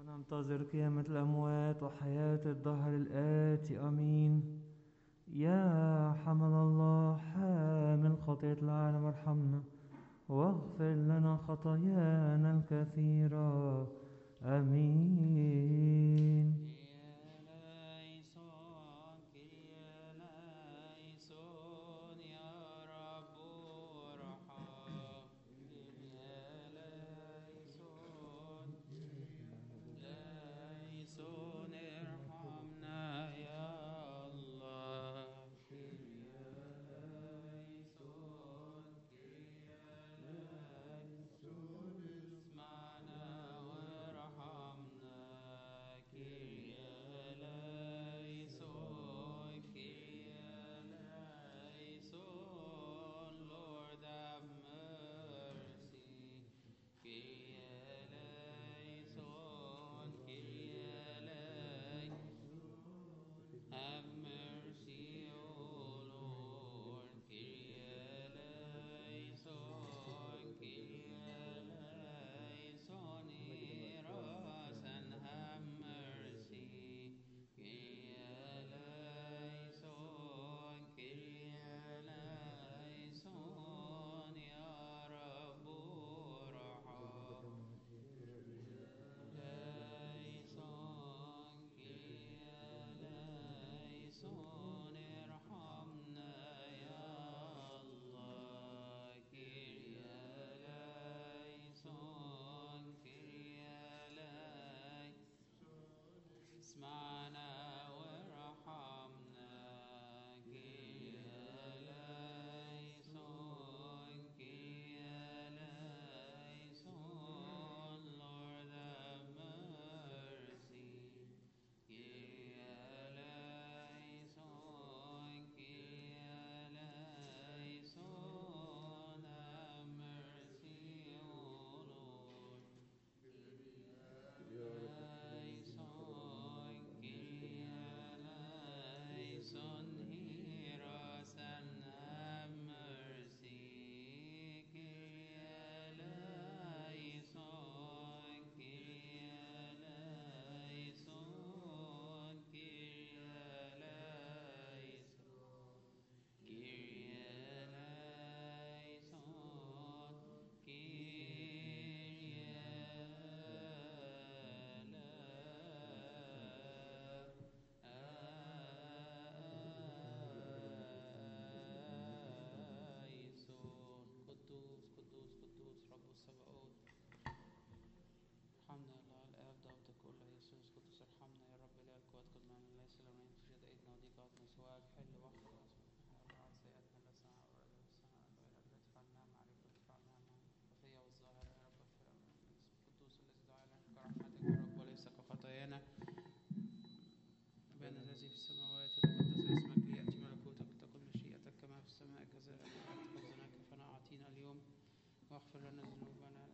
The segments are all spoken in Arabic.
وننتظر قيامة الأموات وحياة الدهر الآتي آمين. يا حمل الله حامل خطية العالم ارحمنا واغفر لنا خطايانا الكثيرة آمين. أبانا الذي في السماوات يتقدس اسمك ليأتي ملكوتك لتكن مشيئتك كما في السماء كذلك على الأرض. خبزنا كفنا أعطينا اليوم واغفر لنا ذنوبنا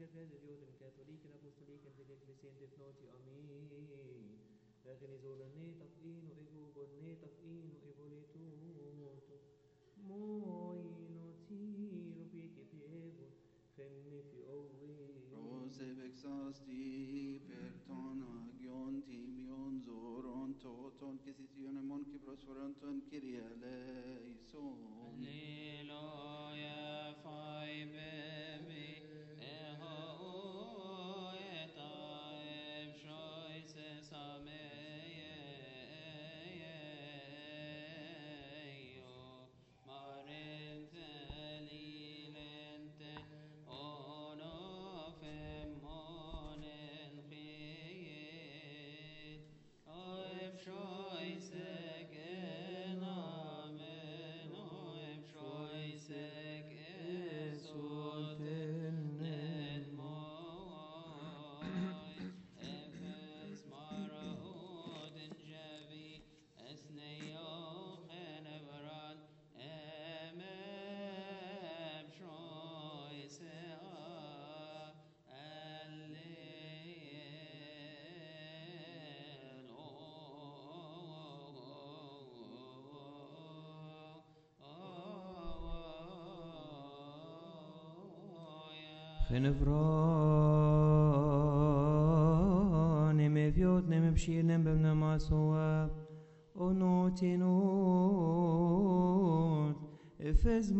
fede Juden Katholiken, Apostoliken, til Ecclesien, Defnoti, Amin. Regenizor netaf inu egugon, netaf inu evolituto. Moino tiro piki piego, femmi fi owi. Rose vexasti per ton agion timion zoron toton kisione mon kibros foranton Kyrie eleison. Alleluia, fai bemi, eho eta efshoise sameio, marente lilente, ono femmonen chiet, efshoise genamen, efshoise gesoten moy, efes maraoden javi, esneo chenevran, efshoise Genevranem eviotnem epshirnem bemnem asoab. Onotinot, efes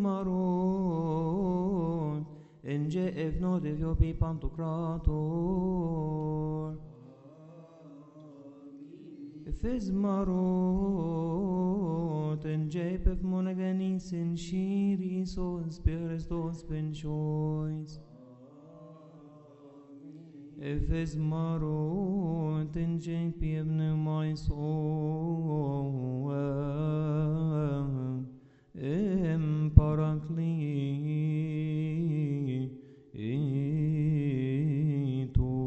marot, enge evnot eviopi pantocrator. Efes marot, enge epef monagenis in shiris os perestos penchois. Efes marot, enge piebne mais oam, em paraclito.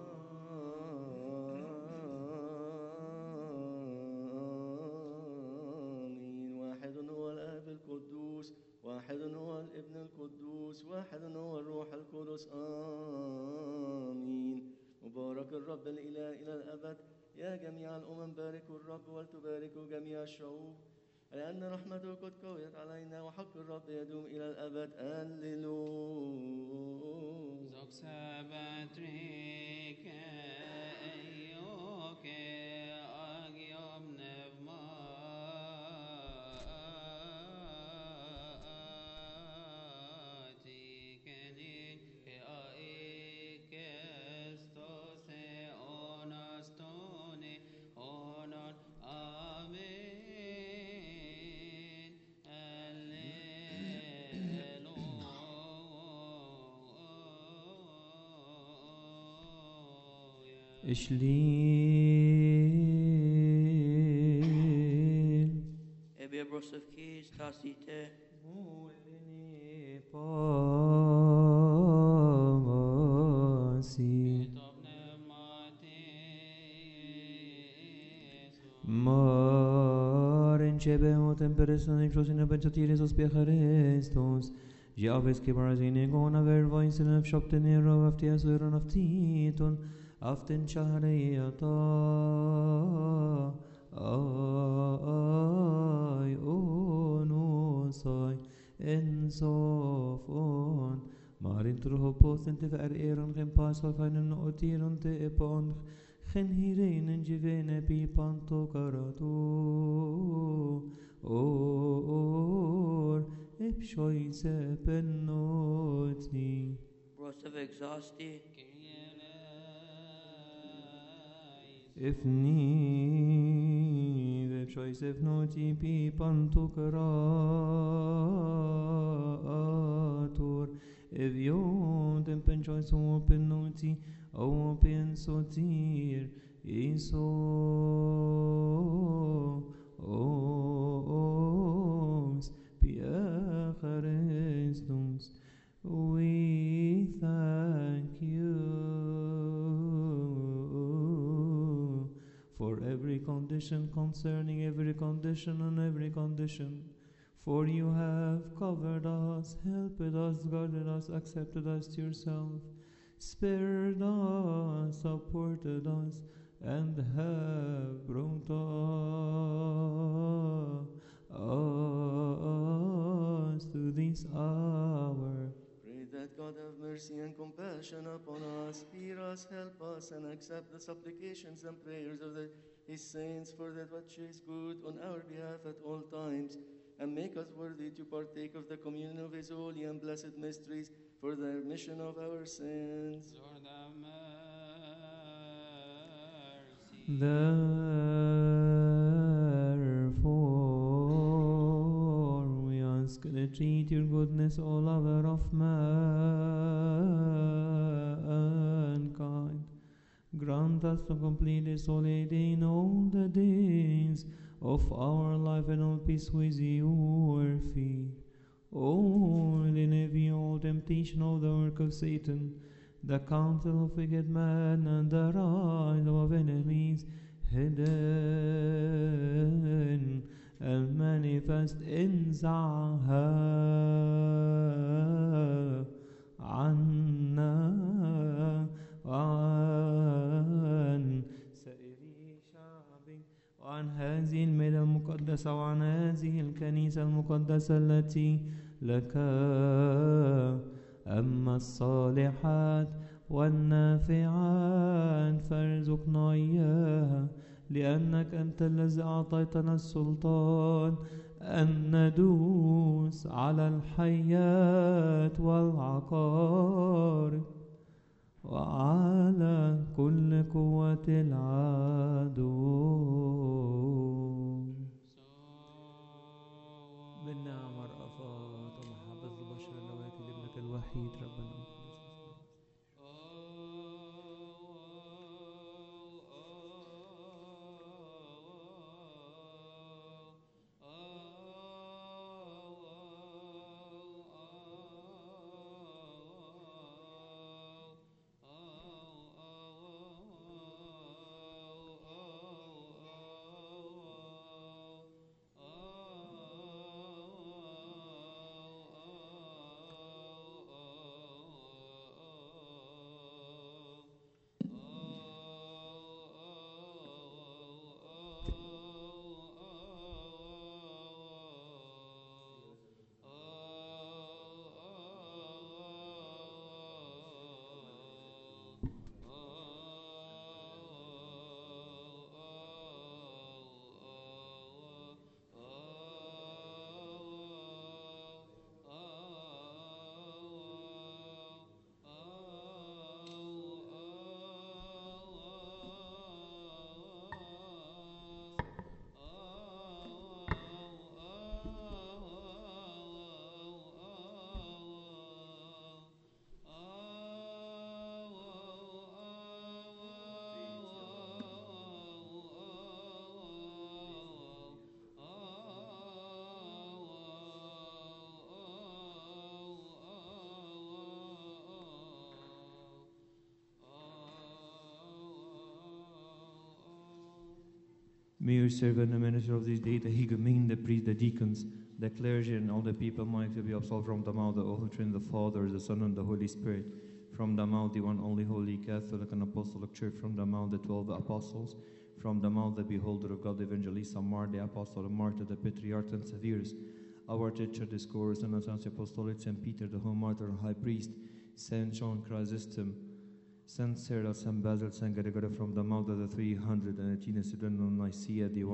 آمين. واحد هو الآب القدوس، واحد هو الابن القدوس، واحد هو الروح القدس. آمين. مبارك الرب الإله إلى الأبد. يا جميع الأمم باركوا الرب ولتباركوا جميع الشعوب، لأن رحمته قد قويت علينا وحق الرب يدوم إلى الأبد. هللويا. Zog sabatrike eioke agiom nevmati kenin ke aikestos e onastone onon. Amen. Alleluia. Ishlir. Ebbe brosov kis tasite. Mulini pasi. Maren cebehotem personem prosine pensatiris ospiacharestos. Javes que barazine gona vervoins in of shopten ero aftias uron of titon. Aften chareata. Ay onosai ensofon. Marin truhopos en te vereron gen pas of einen otiron te epon. Gen hierin en jivene pi panto karato. Or epshoise pennoti. Brosov exhausti. Ifni vepshoise pennoti pi panto karator. Eviontem penshoise o pennoti o pensotir. Iso os piacharestos. We thank you for every condition, concerning every condition and every condition. For you have covered us, helped us, guarded us, accepted us to yourself. spared us, supported us, and have brought us to this hour. Pray that God have mercy and compassion upon us, hear us, help us, and accept the supplications and prayers of His saints, for that which is good on our behalf at all times, and make us worthy to partake of the communion of His holy and blessed mysteries, for the remission of our sins. Lord have mercy. Therefore, we ask that treat your goodness, O lover of mankind. Grant us to complete this holy day in all the days of our life, and all peace with your feet. Oh, in all temptation of the work of Satan, the counsel of wicked men, and the rise of enemies, hidden and manifest in Zahar, عنا وعن سائر شعبك، وعن هذه الميدة المقدسة، وعن هذه الكنيسة المقدسة التي لك. أما الصالحات والنافعات فارزقنا إياها، لأنك أنت الذي أعطيتنا السلطان أن ندوس على الحيات والعقارب وعلى كل قوة العدو. بالنعم والرأفات ومحبة البشر اللواتي لابنك الوحيد ربنا May your servant and minister of this day, the hegumen, the priest, the deacons, the clergy, and all the people might be absolved from the mouth of the Holy Trinity, the Father, the Son, and the Holy Spirit, from the mouth the one only holy Catholic and Apostolic Church, from the mouth the 12 apostles, from the mouth the beholder of God, the evangelist, Mark, the apostle, and Martyr, the patriarch, and Severus, our teacher, the Scourus, and the Apostolic, Saint Peter, the whole martyr and high priest, Saint John Chrysostom, Saint Cyril, Saint Basil, Saint Gregory, from the mouth of the 318 Student of Nicaea, the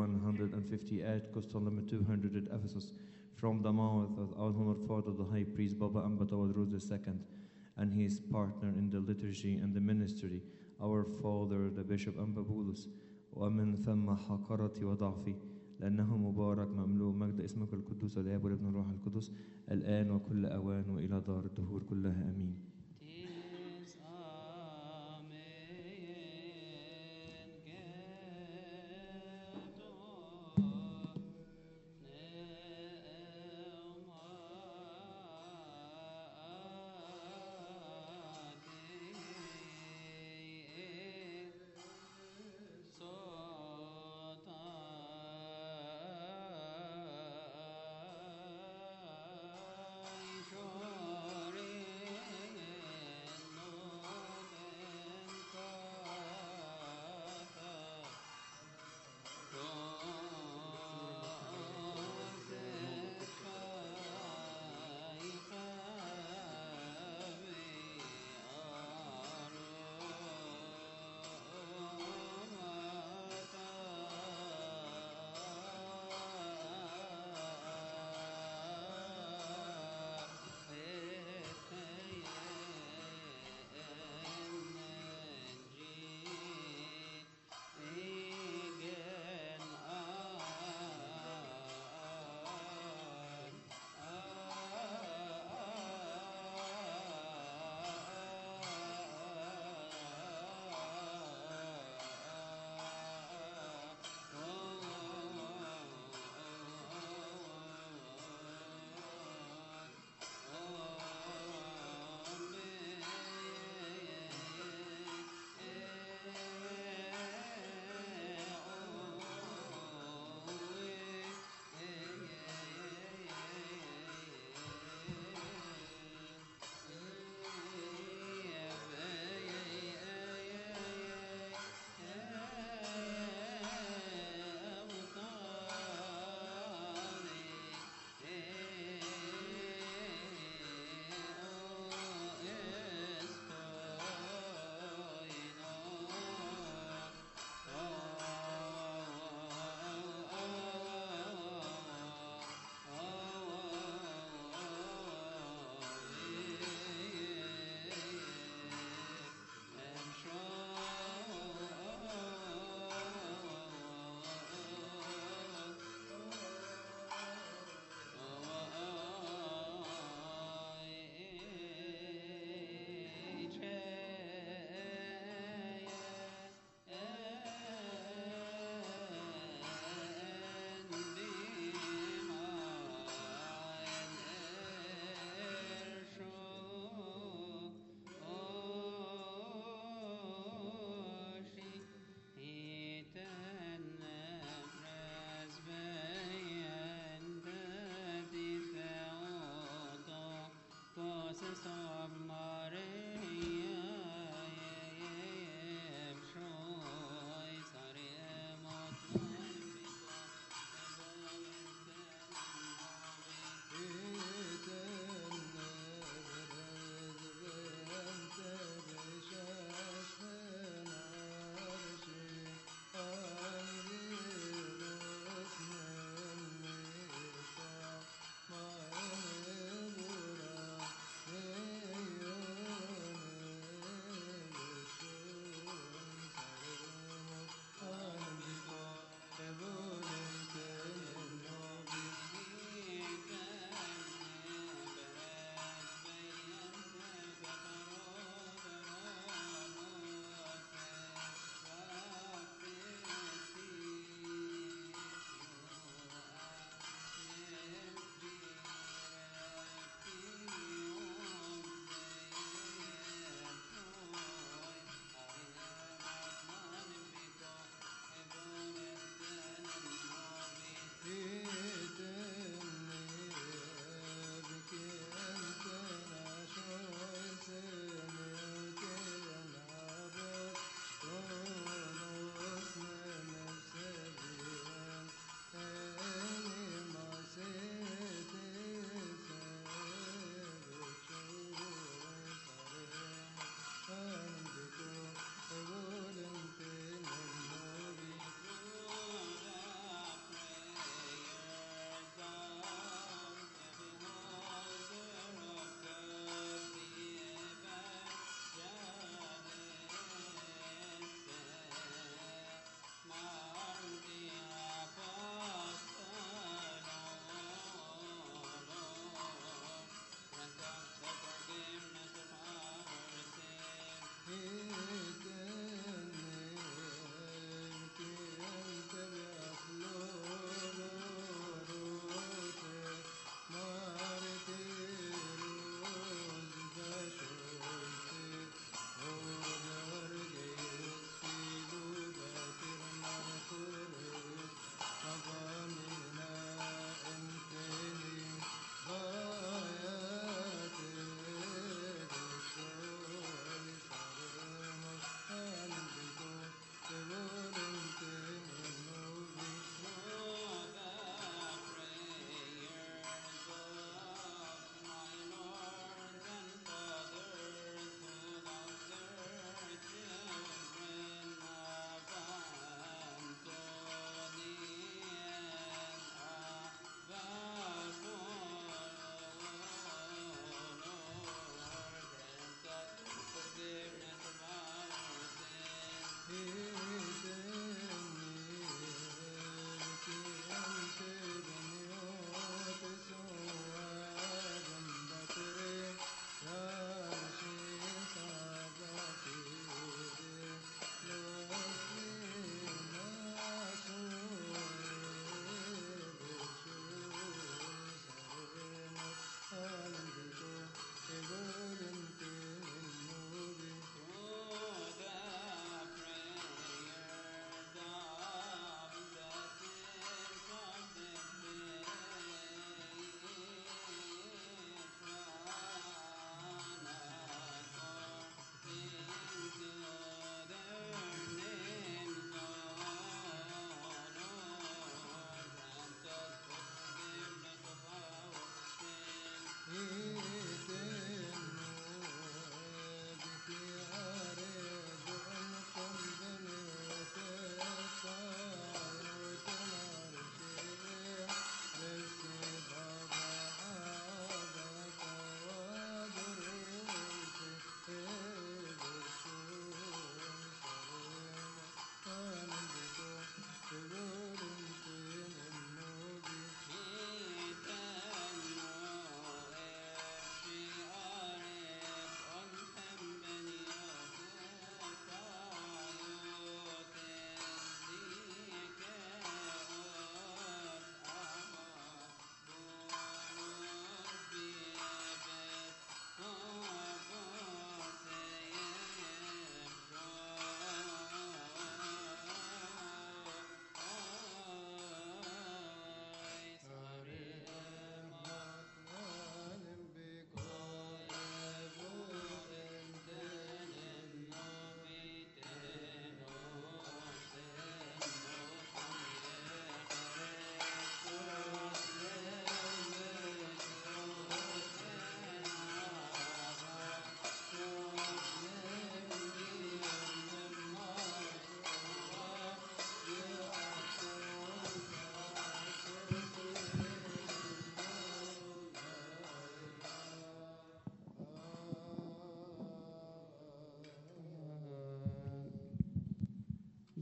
158 Costolum, 200 at Ephesus, from the mouth of our honored father, the high priest, Baba Ambatawad II, and his partner in the liturgy and the ministry, our father, the Bishop Ambabulus, ومن ثم حقرتي وضعفي، لأنه مبارك مملوء مجد اسمك القدوس الآب والابن والروح القدس، الآن وكل أوان وإلى دار الدهور كلها آمين.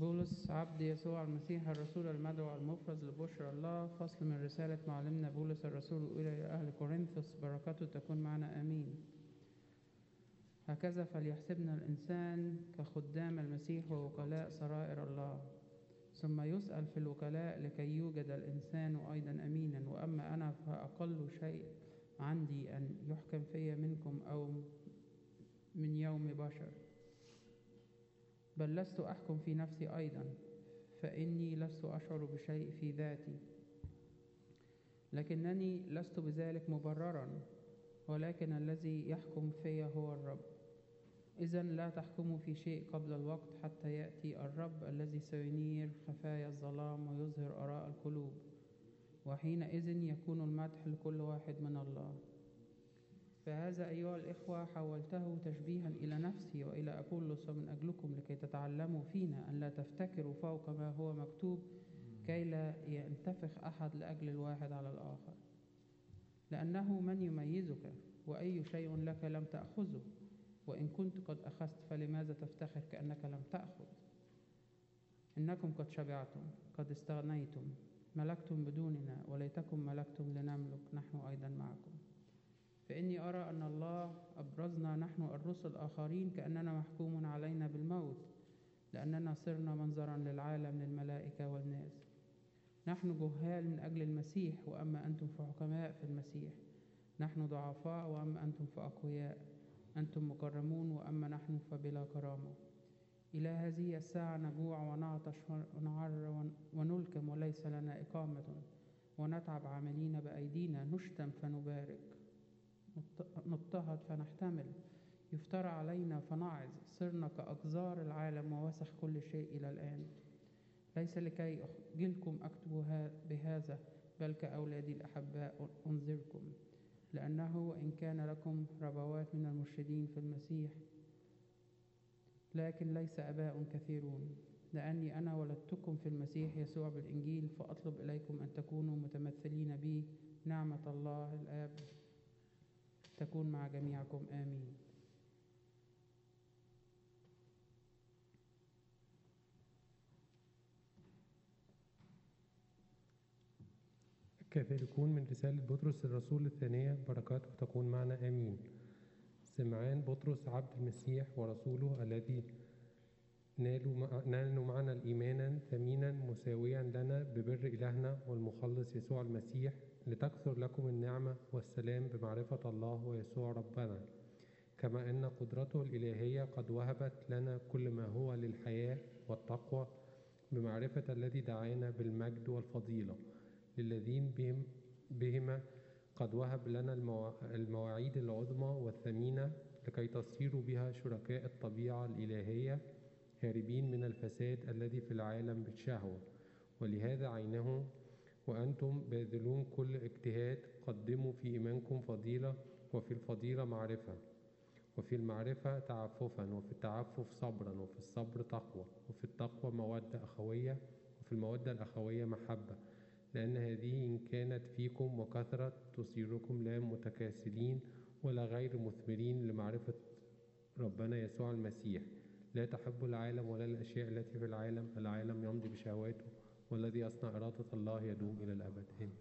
بولس عبد يسوع المسيح الرسول المدعو المفرز لبشرى الله، فصل من رسالة معلمنا بولس الرسول إلى أهل كورنثوس، بركاته تكون معنا آمين. هكذا فليحسبنا الإنسان كخدام المسيح ووكلاء سرائر الله، ثم يسأل في الوكلاء لكي يوجد الإنسان أيضا أمينا. وأما أنا فأقل شيء عندي أن يحكم في منكم أو من يوم بشر، بل لست أحكم في نفسي أيضا، فإني لست أشعر بشيء في ذاتي، لكنني لست بذلك مبررا، ولكن الذي يحكم في هو الرب. إذن لا تحكموا في شيء قبل الوقت حتى يأتي الرب الذي سينير خفايا الظلام ويظهر آراء القلوب، وحينئذ يكون المدح لكل واحد من الله. فهذا أيها الإخوة حولته تشبيها إلى نفسي وإلى أبولس من أجلكم، لكي تتعلموا فينا أن لا تفتكروا فوق ما هو مكتوب، كي لا ينتفخ أحد لأجل الواحد على الآخر. لأنه من يميزك؟ وأي شيء لك لم تأخذه؟ وإن كنت قد أخذت فلماذا تفتخر كأنك لم تأخذ؟ إنكم قد شبعتم، قد استغنيتم، ملكتم بدوننا، وليتكم ملكتم لنملك نحن أيضا معكم. فإني أرى أن الله أبرزنا نحن الرسل الآخرين كأننا محكوم علينا بالموت، لأننا صرنا منظرا للعالم للملائكة والناس. نحن جهال من أجل المسيح، وأما أنتم فحكماء في المسيح. نحن ضعفاء وأما أنتم فأقوياء. أنتم مكرمون وأما نحن فبلا كرامة. إلى هذه الساعة نجوع ونعطش ونعر ونلكم وليس لنا إقامة، ونتعب عاملين بأيدينا، نشتم فنبارك، نضطهد فنحتمل، يفترى علينا فنعظ. صرنا كأقذار العالم ووسخ كل شيء إلى الآن. ليس لكي أخجلكم أكتب بهذا، بل كأولادي الأحباء أنذركم، لأنه وإن كان لكم ربوات من المرشدين في المسيح، لكن ليس آباء كثيرون. لأني أنا ولدتكم في المسيح يسوع بالإنجيل، فأطلب إليكم أن تكونوا متمثلين بي. نعمة الله الآب تكون مع جميعكم آمين. كذلكون من رسالة بطرس الرسول الثانية، بركاته تكون معنا آمين. سمعان بطرس عبد المسيح ورسوله، الذي نالوا معنا الإيمانا ثمينا مساويا لنا ببر إلهنا والمخلص يسوع المسيح، لتكثر لكم النعمة والسلام بمعرفة الله ويسوع ربنا، كما أن قدرته الإلهية قد وهبت لنا كل ما هو للحياة والتقوى بمعرفة الذي دعانا بالمجد والفضيلة، للذين بهما قد وهب لنا المواعيد العظمى والثمينة، لكي تصيروا بها شركاء الطبيعة الإلهية، هاربين من الفساد الذي في العالم بالشهوة. ولهذا عينه وأنتم باذلون كل اجتهاد، قدموا في إيمانكم فضيلة، وفي الفضيلة معرفة، وفي المعرفة تعففا، وفي التعفف صبرا، وفي الصبر تقوى، وفي التقوى مودة أخوية، وفي المودة الأخوية محبة. لأن هذه إن كانت فيكم وكثرت تصيركم لا متكاسلين ولا غير مثمرين لمعرفة ربنا يسوع المسيح. لا تحبوا العالم ولا الأشياء التي في العالم. العالم يمضي بشهواته، والذي يصنع إرادة الله يدوم إلى الأبد. آمين.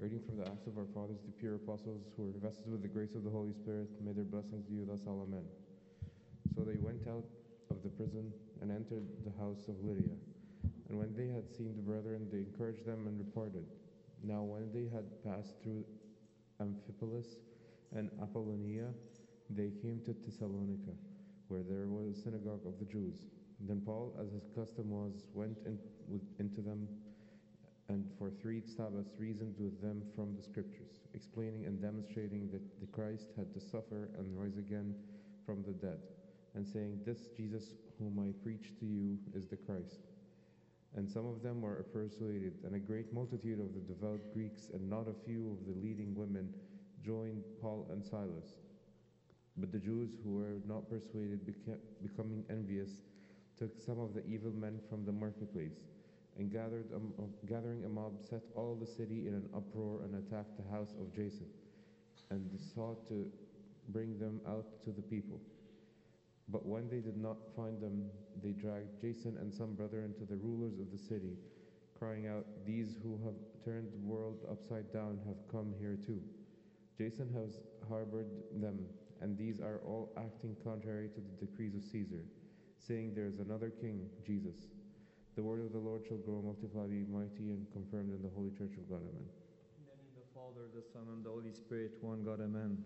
reading from the Acts of our Fathers, the pure apostles who were invested with the grace of the Holy Spirit, may their blessings be with us all, amen. So they went out of the prison and entered the house of Lydia. And when they had seen the brethren, they encouraged them and departed. Now when they had passed through Amphipolis and Apollonia, they came to Thessalonica, where there was a synagogue of the Jews. Then Paul, as his custom was, went into them, and for 3 Sabbaths reasoned with them from the Scriptures, explaining and demonstrating that the Christ had to suffer and rise again from the dead, and saying, "This Jesus whom I preach to you is the Christ." And some of them were persuaded, and a great multitude of the devout Greeks and not a few of the leading women joined Paul and Silas. But the Jews who were not persuaded, becoming envious, took some of the evil men from the marketplace, and gathering a mob, set all the city in an uproar and attacked the house of Jason, and sought to bring them out to the people. But when they did not find them, they dragged Jason and some brethren to the rulers of the city, crying out, "These who have turned the world upside down have come here too. Jason has harbored them, and these are all acting contrary to the decrees of Caesar, saying there is another king, Jesus. The word of the Lord shall grow, multiply, be mighty, and confirmed in the holy church of God. Amen." In the name of the Father, the Son, and the Holy Spirit, one God. Amen.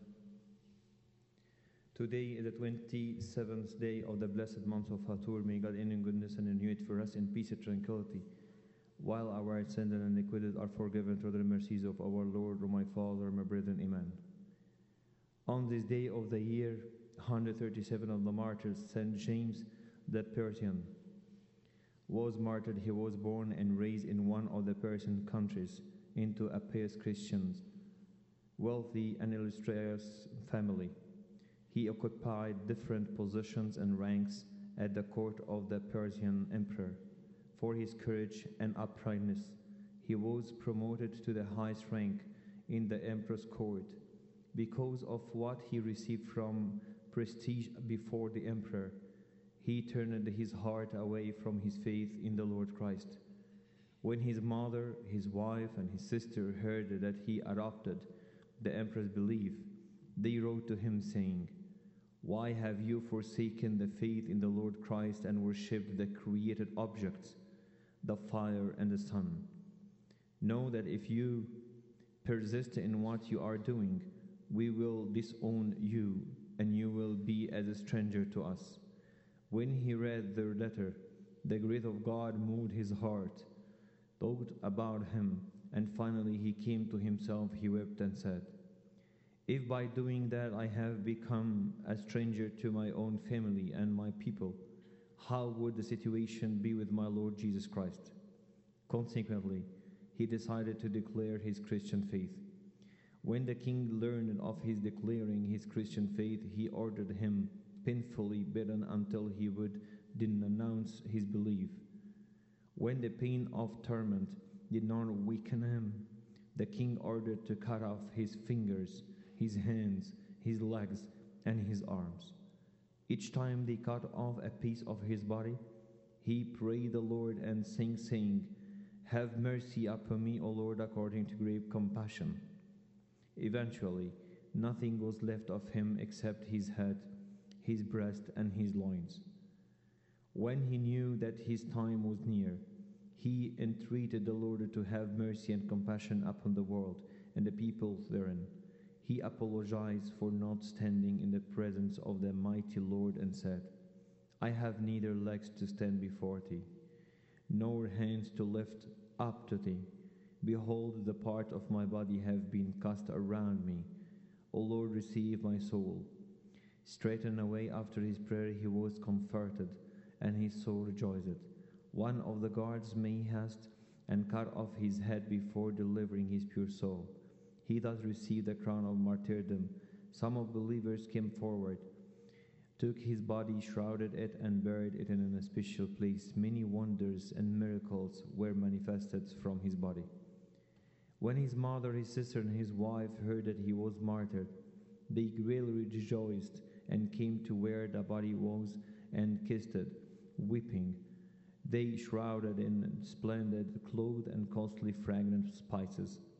Today is the 27th day of the blessed month of Hatur. May God in goodness and renew it for us in peace and tranquility, while our sins and iniquities are forgiven through the mercies of our Lord, O my Father, my brethren. Amen. On this day of the year 137 of the martyrs, St. James the Persian was martyred. He was born and raised in one of the Persian countries into a pious Christian, wealthy and illustrious family. He occupied different positions and ranks at the court of the Persian emperor. For his courage and uprightness, he was promoted to the highest rank in the emperor's court. Because of what he received from prestige before the emperor, he turned his heart away from his faith in the Lord Christ. When his mother, his wife, and his sister heard that he adopted the emperor's belief, they wrote to him saying, "Why have you forsaken the faith in the Lord Christ and worshipped the created objects, the fire and the sun? Know that if you persist in what you are doing, we will disown you, and you will be as a stranger to us." When he read their letter, the grace of God moved his heart, thought about him, and finally he came to himself. He wept and said, "If by doing that I have become a stranger to my own family and my people, how would the situation be with my Lord Jesus Christ?" Consequently, he decided to declare his Christian faith. When the king learned of his declaring his Christian faith, he ordered him painfully beaten until he would denounce his belief. When the pain of torment did not weaken him, the king ordered to cut off his fingers, his hands, his legs, and his arms. Each time they cut off a piece of his body, he prayed the Lord and sang, saying, "Have mercy upon me, O Lord, according to great compassion." Eventually, nothing was left of him except his head, his breast, and his loins. When he knew that his time was near, he entreated the Lord to have mercy and compassion upon the world and the peoples therein. He apologized for not standing in the presence of the mighty Lord and said, "I have neither legs to stand before thee, nor hands to lift up to thee. Behold, the part of my body have been cast around me. O Lord, receive my soul." Straightway after his prayer he was comforted, and his soul rejoiced. One of the guards made haste and cut off his head before delivering his pure soul. He thus received the crown of martyrdom. Some of believers came forward, took his body, shrouded it, and buried it in a special place. Many wonders and miracles were manifested from his body. When his mother, his sister, and his wife heard that he was martyred, they greatly rejoiced and came to where the body was and kissed it, weeping. They shrouded in splendid clothes and costly fragrant spices.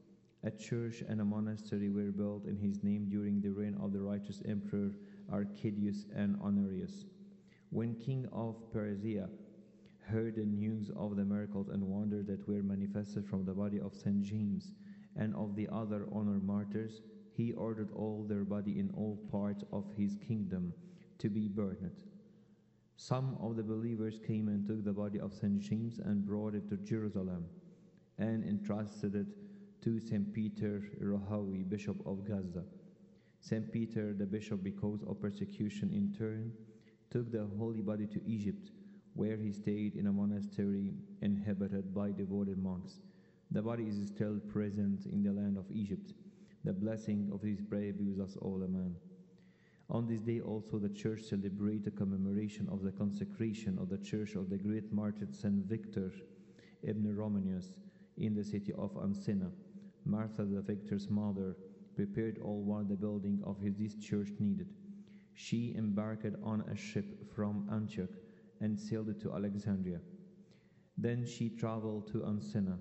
A church and a monastery were built in his name during the reign of the righteous emperor Arcadius and Honorius. When king of Persia heard the news of the miracles and wonders that were manifested from the body of St. James and of the other honored martyrs, he ordered all their body in all parts of his kingdom to be burned. Some of the believers came and took the body of St. James and brought it to Jerusalem and entrusted it to St. Peter Rohawi, Bishop of Gaza. St. Peter, the bishop, because of persecution in turn, took the holy body to Egypt, where he stayed in a monastery inhabited by devoted monks. The body is still present in the land of Egypt. The blessing of his prayer be with us all, amen. On this day also the church celebrates the commemoration of the consecration of the church of the great martyr St. Victor ibn Romanius in the city of Ancina. Martha, the victor's mother, prepared all what the building of this church needed. She embarked on a ship from Antioch and sailed to Alexandria. Then she traveled to Ancina,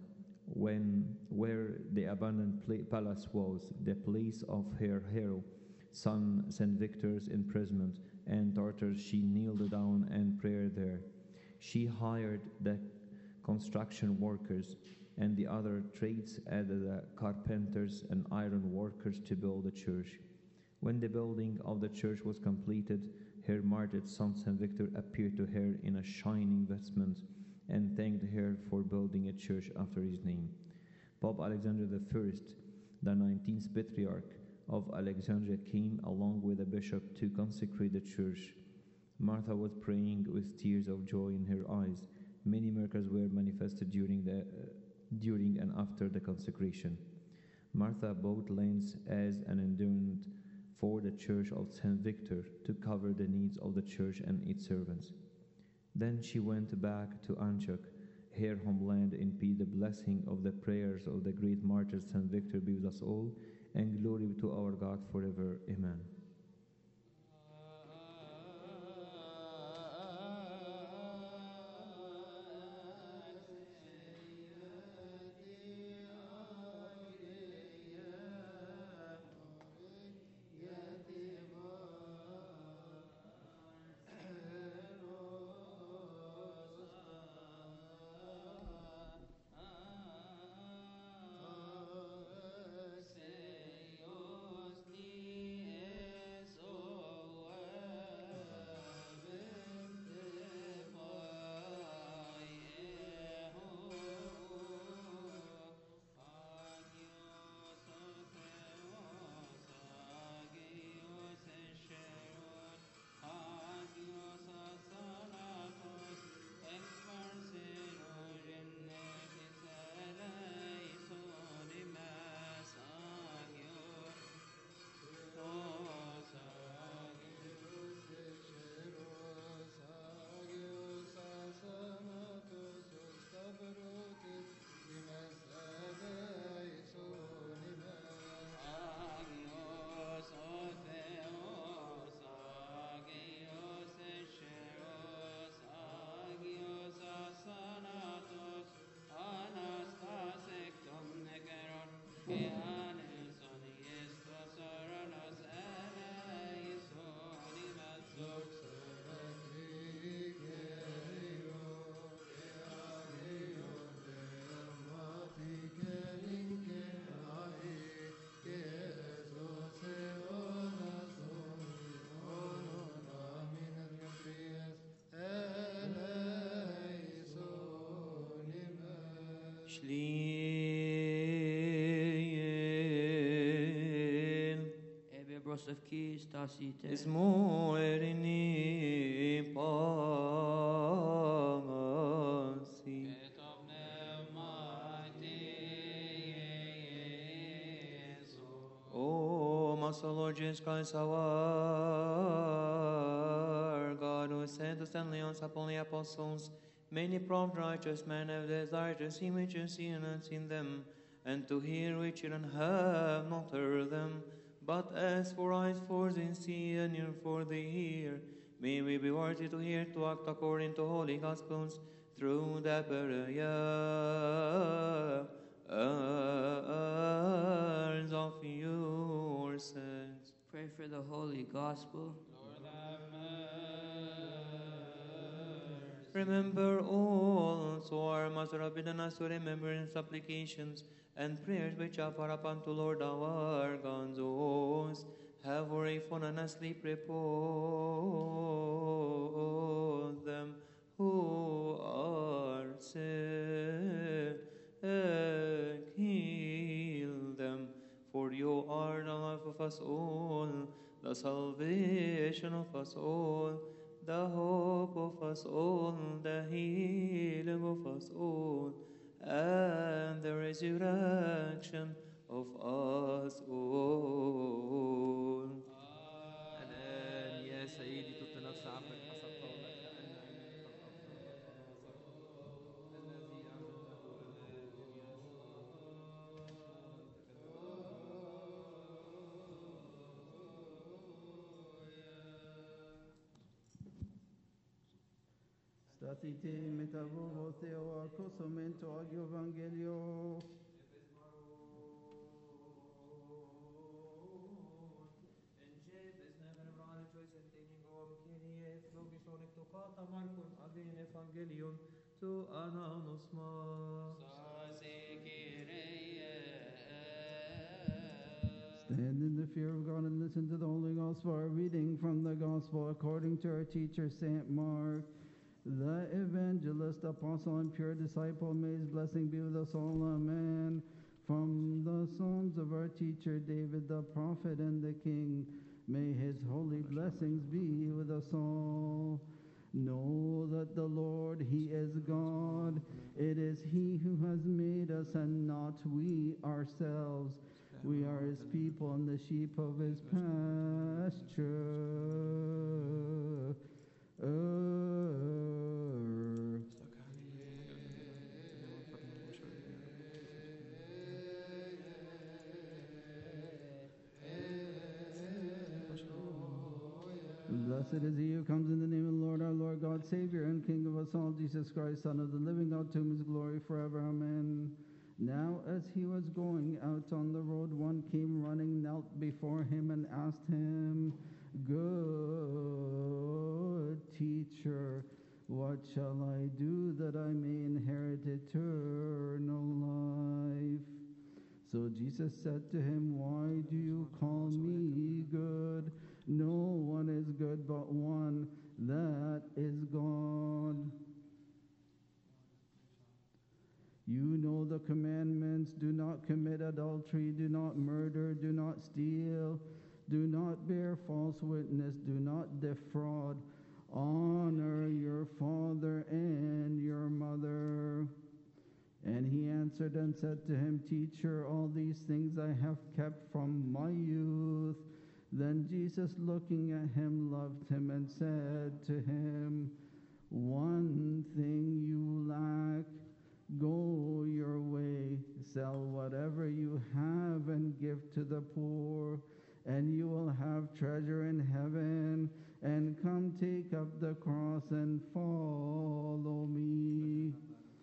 where the abandoned palace was, the place of her hero, son St. Victor's imprisonment and torture. She kneeled down and prayed there. She hired the construction workers and the other trades as the carpenters and iron workers to build the church. When the building of the church was completed, her martyred son St. Victor appeared to her in a shining vestment and thanked her for building a church after his name. Pope Alexander I, the 19th Patriarch of Alexandria, came along with the bishop to consecrate the church. Martha was praying with tears of joy in her eyes. Many miracles were manifested during and after the consecration. Martha bought lands as an endowment for the church of St. Victor to cover the needs of the church and its servants. Then she went back to Antioch, her homeland, in peace. The blessing of the prayers of the great martyr St. Victor be with us all, and glory to our God forever. Amen. Ebe brosef kis tasite. Esmoerini pagasi. O my Lord Jesus Christ, our God, who sent us and leons upon the apostles, many prompt righteous men have desired to see which you see and unseen them, and to hear which you have not heard them. But as for eyes for the see and ear for the hear, may we be worthy to hear, to act according to holy gospels, through the prayer. Holy Gospel. Remember also our Master of us to remember in supplications and prayers which offer up unto Lord our God, those have a phone and asleep repose them who are sick, heal them, for you are the life of us all, the salvation of us all, the hope of us all, the healing of us all, and the resurrection of us all. الآن يا سيدي تط نفس عبدك حسب قولك لأن عينيك قد أبصرت الخلاص الذي أعددته لنا Statite metavovo theo accosumento agio evangelio. To anonymous. Stand in the fear of God and listen to the Holy Gospel. Our reading from the Gospel according to our teacher, St. Mark. The evangelist, apostle, and pure disciple, may his blessing be with us all. Amen. From the Psalms of our teacher, David, the prophet and the king, may his holy blessings be with us all. Know that the Lord, He is God. It is He who has made us and not we ourselves. We are His people and the sheep of His pasture. Blessed is he who comes in the name of the Lord, our Lord God, Savior and King of us all, Jesus Christ, Son of the living God, to whom is glory forever. Amen. Now as he was going out on the road, one came running, knelt before him, and asked him, Good teacher, what shall I do that I may inherit eternal life? So Jesus said to him, Why do you call me good? No one is good but one, that is God. You know the commandments: do not commit adultery, do not murder, do not steal, do not bear false witness, do not defraud, honor your father and your mother. And he answered and said to him, Teacher, all these things I have kept from my youth. Then Jesus, looking at him, loved him and said to him, One thing you lack. Go your way, sell whatever you have and give to the poor, and you will have treasure in heaven. And come, take up the cross and follow me.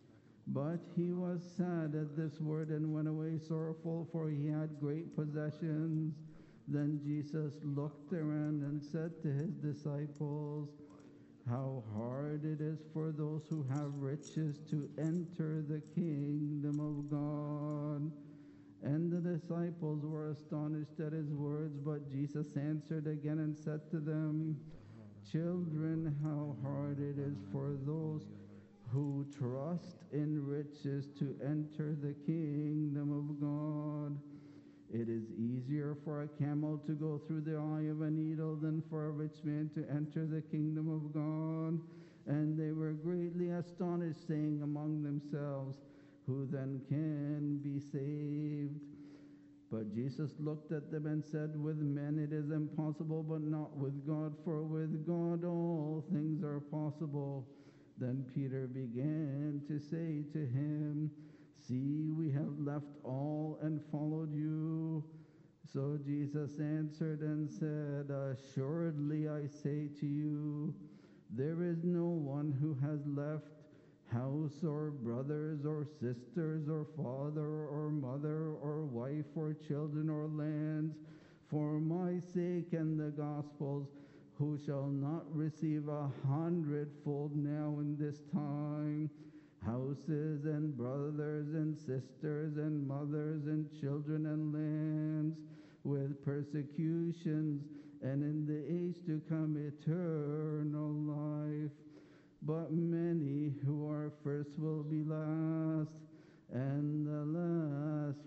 But he was sad at this word and went away sorrowful, for he had great possessions. Then Jesus looked around and said to his disciples, How hard it is for those who have riches to enter the kingdom of God. And the disciples were astonished at his words, but Jesus answered again and said to them, Children, how hard it is for those who trust in riches to enter the kingdom of God. It is easier for a camel to go through the eye of a needle than for a rich man to enter the kingdom of God. And they were greatly astonished, saying among themselves, Who then can be saved? But Jesus looked at them and said, With men it is impossible, but not with God, for with God all things are possible. Then Peter began to say to him, See, we have left all and followed you. So Jesus answered and said, Assuredly I say to you, there is no one who has left house or brothers or sisters or father or mother or wife or children or lands for my sake and the gospel's, who shall not receive 100-fold now in this time, houses and brothers and sisters and mothers and children and lands, with persecutions, and in the age to come eternal life. But many who are first will be last, and the last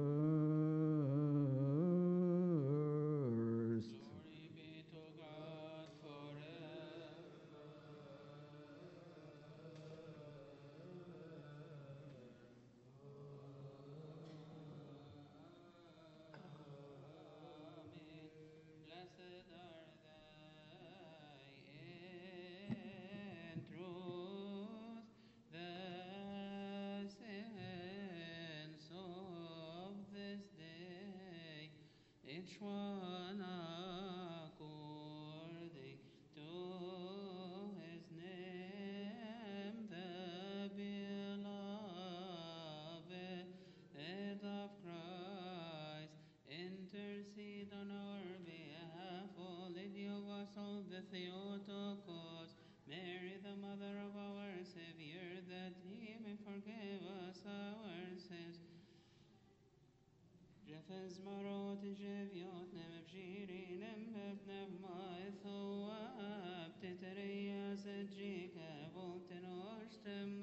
first. Glory be to God forever. Amen. Blessed are thy in truth, the saints of this day, each one according to his name, the beloved of Christ, intercede on our behalf. O Lady of us all, the Theotokos, Mary, the mother of our Savior, that he may forgive us our sins. جفز مرات جفياتنا مبشيرين مبنى بماء ثواب تتريا سجيك بولتن واشتم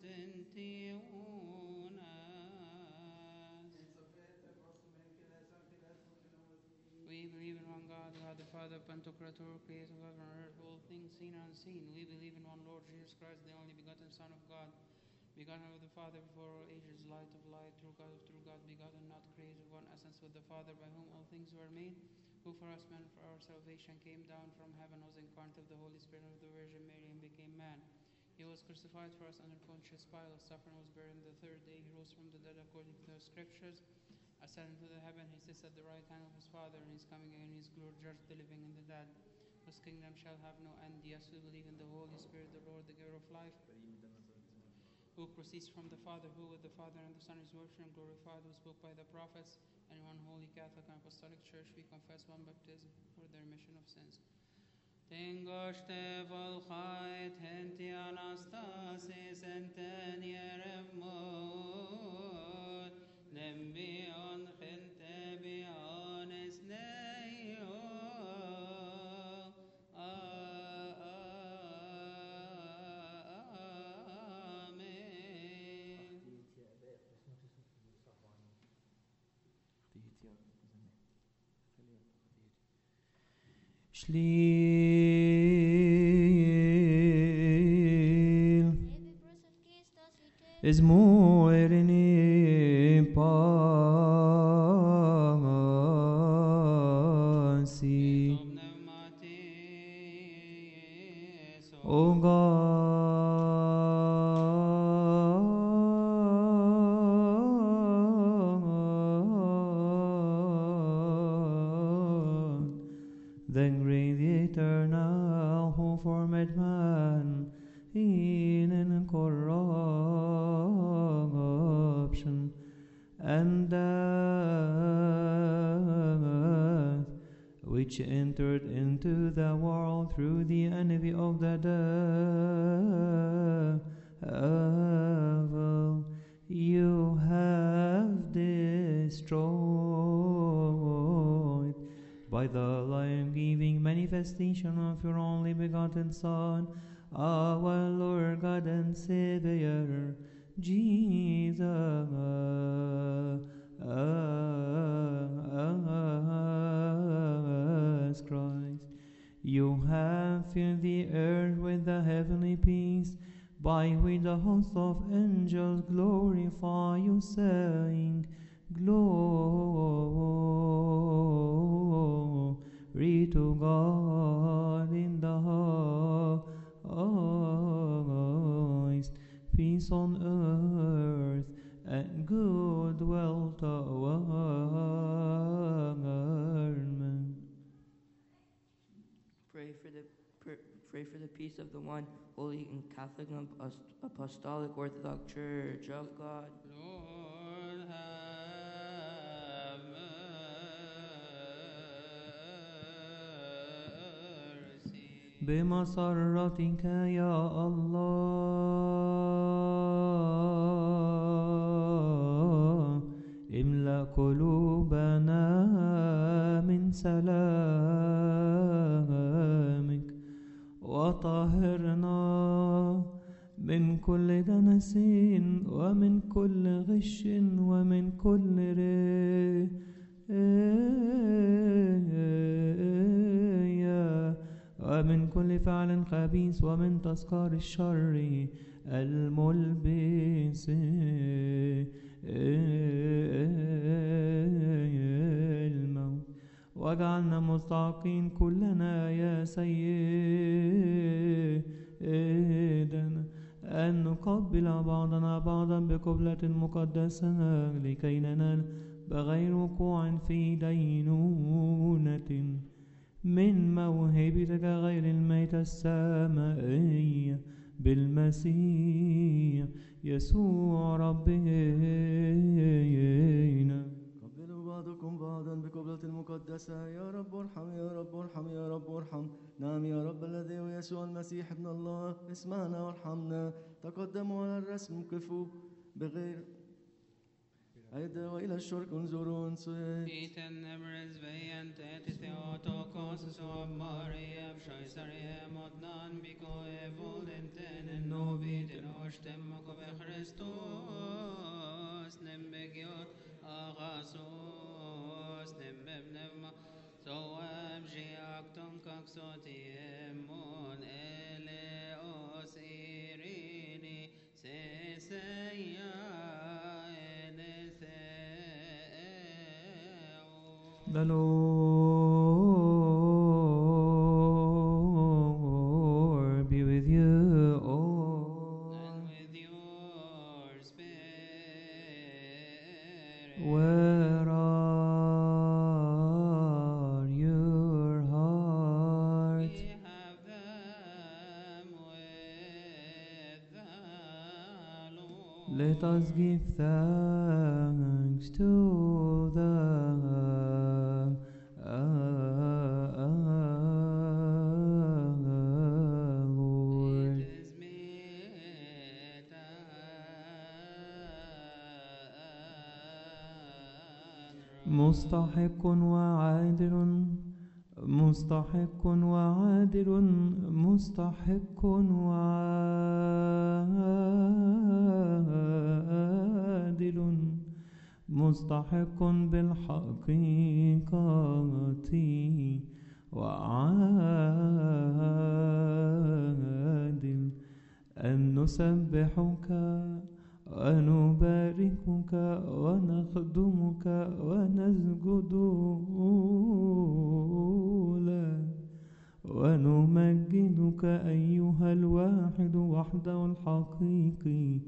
We believe in one God, God the Father, Pantocrator, creator of heaven and earth, all things seen and unseen. We believe in one Lord Jesus Christ, the only begotten Son of God, begotten of the Father before all ages, light of light, true God of true God, begotten, not created, one essence with the Father, by whom all things were made, who for us men, for our salvation, came down from heaven, was incarnate of the Holy Spirit of the Virgin Mary, and became man. He was crucified for us under Pontius Pilate, suffered and was buried, and the third day he rose from the dead according to the Scriptures, ascended into the heaven, he sits at the right hand of his Father, and he is coming again, he is glory, judge the living and the dead, whose kingdom shall have no end. Yes, we believe in the Holy Spirit, the Lord, the giver of life, who proceeds from the Father, who with the Father and the Son is worshipped and glorified, who spoke by the prophets, and one holy Catholic and Apostolic Church we confess one baptism for the remission of sins. Tengoshte volchait henti anastasis enten yeremot nembion gente bion esneo Schliel is more in pasi. O God, the great eternal, who formed man in incorruption, and death, which entered into the world through the envy of the devil, you have destroyed by the life-giving manifestation of your only begotten Son, our Lord God and Savior, Jesus Christ. You have filled the earth with the heavenly peace, by which the host of angels glorify you, saying, Glory to God in the highest, peace on earth, and goodwill toward men. Pray for the peace of the one holy and Catholic and Apostolic Orthodox Church of God. Lord have بمسرتك يا الله املأ قلوبنا من سلامك وطهرنا من كل دنس ومن كل غش ومن كل رياء ومن كل فعل خبيث ومن تذكار الشر الملبس الموت واجعلنا مستحقين كلنا يا سيدنا أن نقبل بعضنا بعضا بقبلة مقدسة لكي ننال بغير وقوع في دينونة من موهبتك غير الميتة السمائية بالمسيح يسوع ربنا. قبلوا بعضكم بعضا بقبلة المقدسة. يا رب ارحم يا رب ارحم يا رب ارحم. نعم يا رب الذي هو يسوع المسيح ابن الله اسمعنا وارحمنا. تقدموا على الرسم كفوا بغير أيدا وإلى الشرك انظروا انصت. Iten nemrez vejen teti Theotokos som Maria Pscheisarie modnan biko evolenten novidin ostemoko be Christos nembegiot agasos nembebnevma soem jiakton kaksotiemon eleos irini seseya. The Lord be with you all. And with your spirit. Where are your hearts? We have them with the Lord. Let us give thanks to the Lord. It is meet مستحق وعادل مستحق وعادل مستحق وعادل مستحق بالحقيقة وعادل أن نسبحك ونباركك ونخدمك ونسجد لك ونمجدك أيها الواحد وحده الحقيقي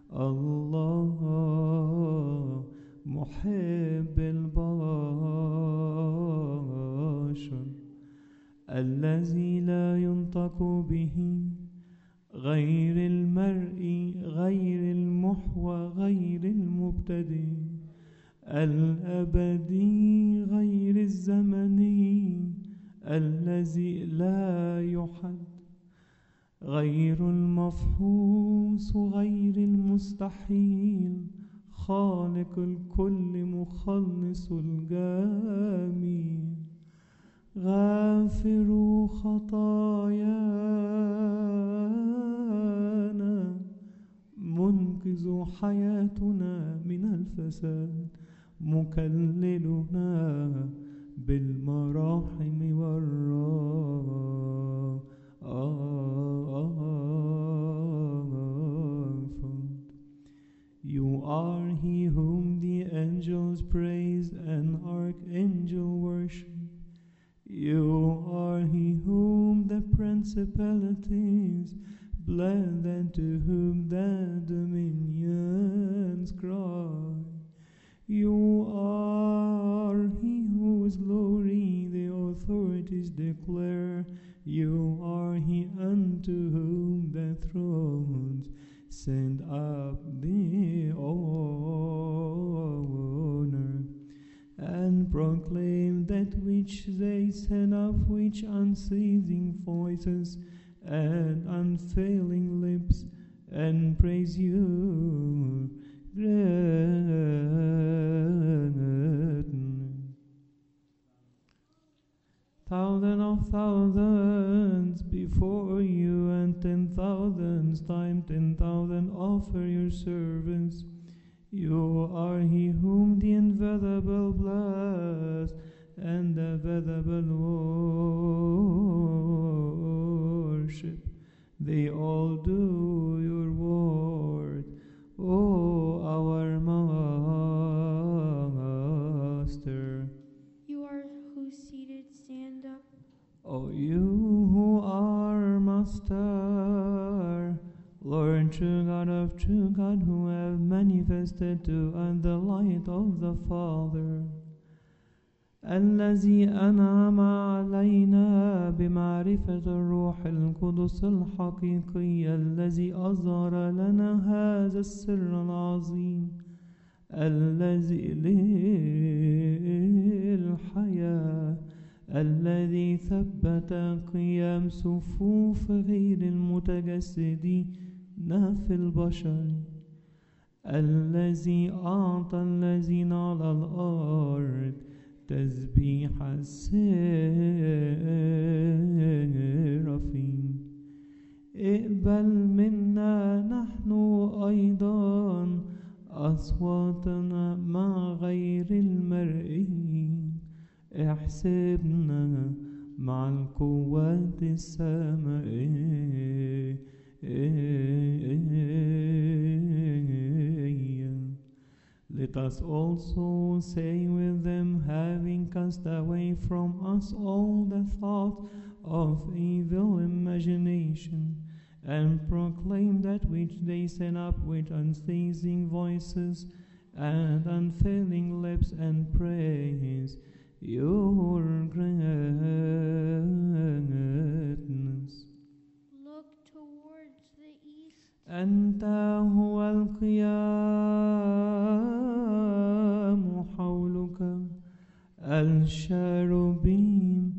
الله محب البشر الذي لا ينطق به غير المرئي غير المحوى غير المبتدئ الأبدي غير الزمني الذي لا يحد غير المفحوص غير المستحيل خالق الكل مخلص الجميع غافر خطايانا منقذ حياتنا من الفساد مكللنا بالمراحم والرأفات. You are he whom the angels praise and archangel worship. You are he whom the principalities bless and to whom the dominions cry. You are he whose glory the authorities declare. You are he unto whom the thrones send up the honor and proclaim that which they send up, which unceasing voices and unfailing lips, and praise you. Thousands of thousands before you, and 10,000 times 10,000 offer your service. You are he whom the invisible bless, and the visible worship. They all do your word, O our Master. You are who seated, stand up. O you who are Master, Lord, true God of true God, who have manifested to us the light of the Father, الذي أنعم علينا بمعرفة الروح القدس الحقيقي، الذي أظهر لنا هذا السر العظيم، الذي للحياة، الذي ثبت قيام صفوف غير المتجسدين في البشر، الذي أعطى الذين على الأرض تسبيح السرافين. اقبل منا نحن أيضا أصواتنا مع غير المرئيين، احسبنا مع القوات السمائية. Let us also say with them, having cast away from us all the thought of evil imagination, and proclaim that which they send up with unceasing voices and unfailing lips, and praise your greatness. Look towards the east. أنت هو القيام حولك، الشاروبيم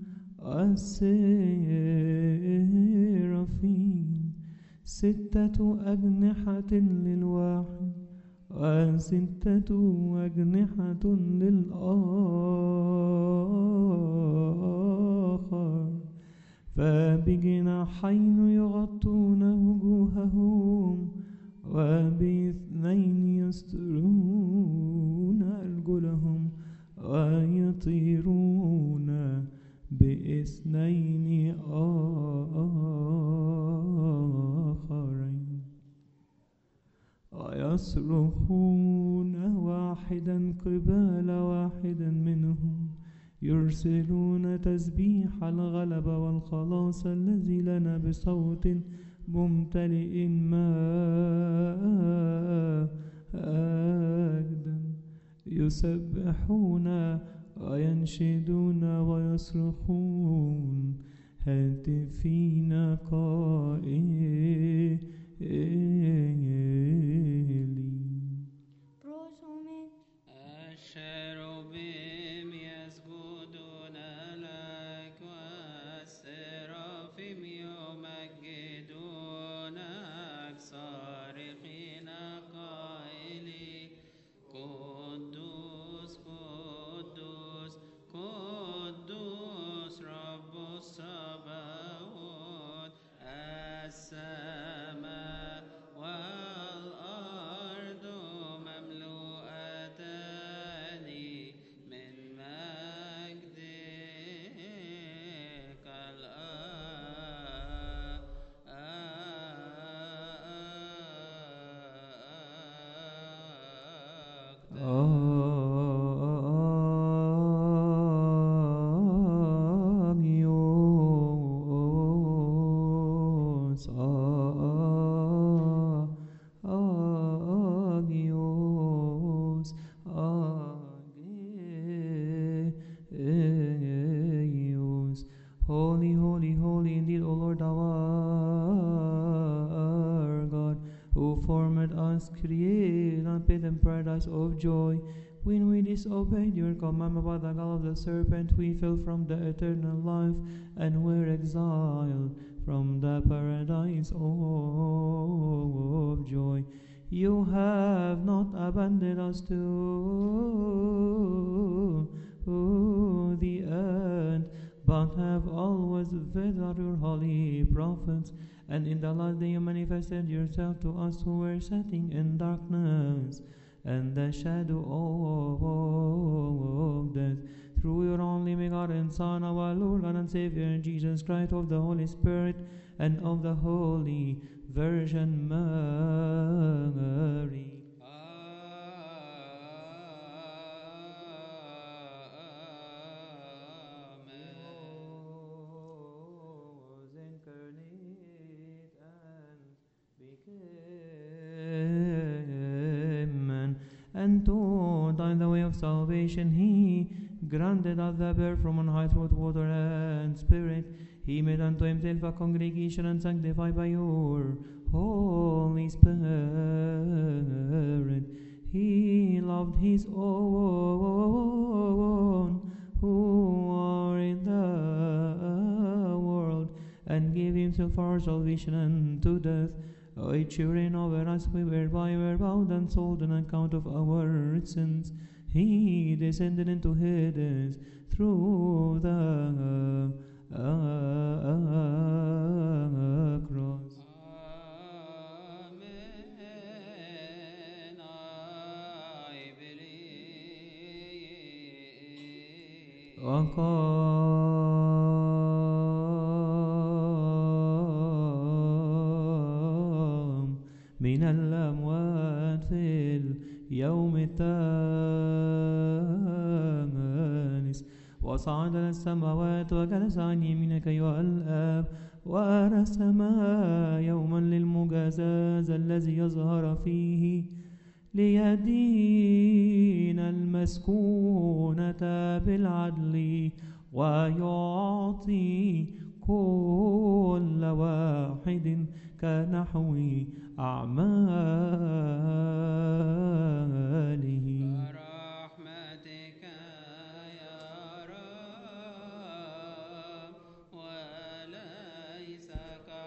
السرافين، 6 أجنحة للواحد، و6 أجنحة للآخر، فبجناحين يغطون وجوههم، وب2 يسترون أرجلهم، ويطيرون ب2 آخرين، ويصرخون واحدا قبال واحد منهم، يرسلون تسبيح الغلبة والخلاص الذي لنا بصوت ممتلئ مجدا، يسبحون وينشدون ويصرخون هاتفين قائلين. الشاروبيم يسجدون لك، والسرافيم يمجدونك، صارخين قائلين قدوس قدوس قدوس رب الصباوت، السماء والأرض مملوءتان من مجدك Holy, holy, holy indeed, O Lord our God, who formed us, created, and paid and paradise of joy. When we disobeyed your commandment by the gall of the serpent, we fell from the eternal life and were exiled from the paradise of joy. You have not abandoned us to the end, but have always visited your holy prophets, and in the last day you manifested yourself to us who were sitting in darkness and the shadow of death. Through your only begotten Son, our Lord and Savior, Jesus Christ, of the Holy Spirit, and of the Holy Virgin Mary. And to die the way of salvation, he granted us the birth from on high through water and spirit. He made unto himself a congregation and sanctified by your Holy Spirit. He loved his own who are in the world, and gave himself for our salvation unto death. Which you reign over us, we whereby were bound and sold on account of our sins. He descended into Hades through the cross. Amen. I وقام من الأموات في اليوم الثالث، وصعد للسماوات وجلس عن يمينك أيها الآب، ورسم يوما للمجازاة الذي يظهر فيه ليدين المسكونة بالعدل ويعطي كل واحد كنحو أعماله. برحمتك يا رب، وليس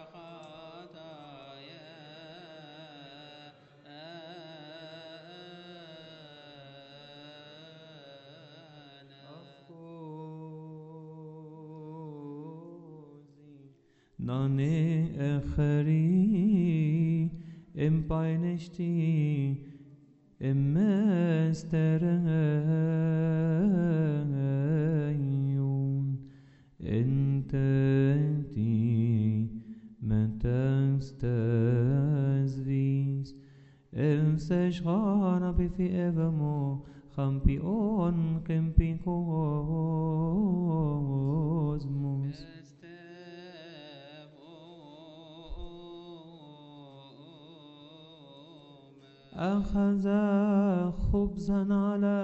Nane ekhari impaynishti immesterayun intenti metastazvis imseshghana bifi evamo champion kempikosmos أخذ خبزا على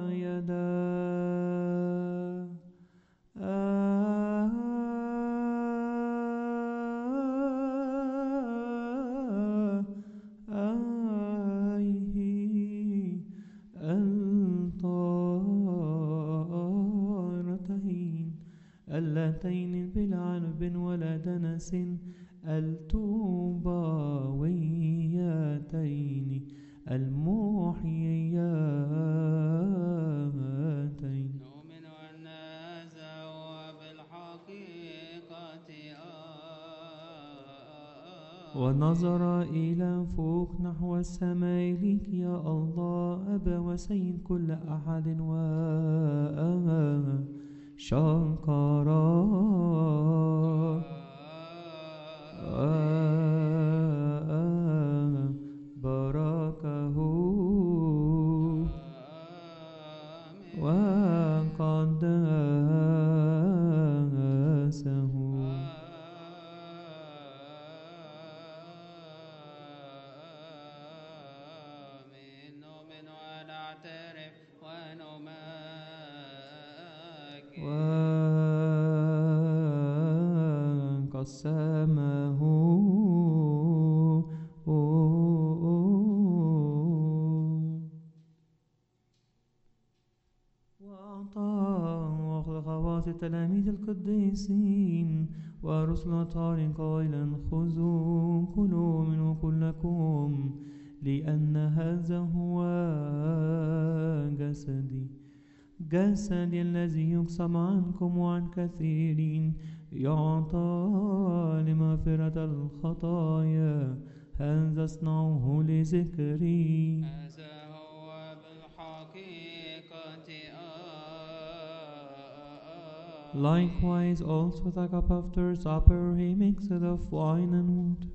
يداه اللتين بلا عنب ولا دنس التوباويتين المحييتين. نؤمن أن هذا هو بالحقيقة ونظر إلى فوق نحو السماء لك يا الله أبا وسيد كل أحد وشكرا باركه وقدسه. نؤمن ونعترف ونمجد وقسمه وأعطى خواص التلاميذ القديسين ورسل طار قائلا خذوا كلوا منه كلكم لأن هذا هو جسدي الذي يقسم عنكم وعن كثيرين يعطى لمغفرة الخطايا هذا اصنعوه لذكري. هذا هو بالحقيقة Likewise also the cup after supper he mixed of wine and water,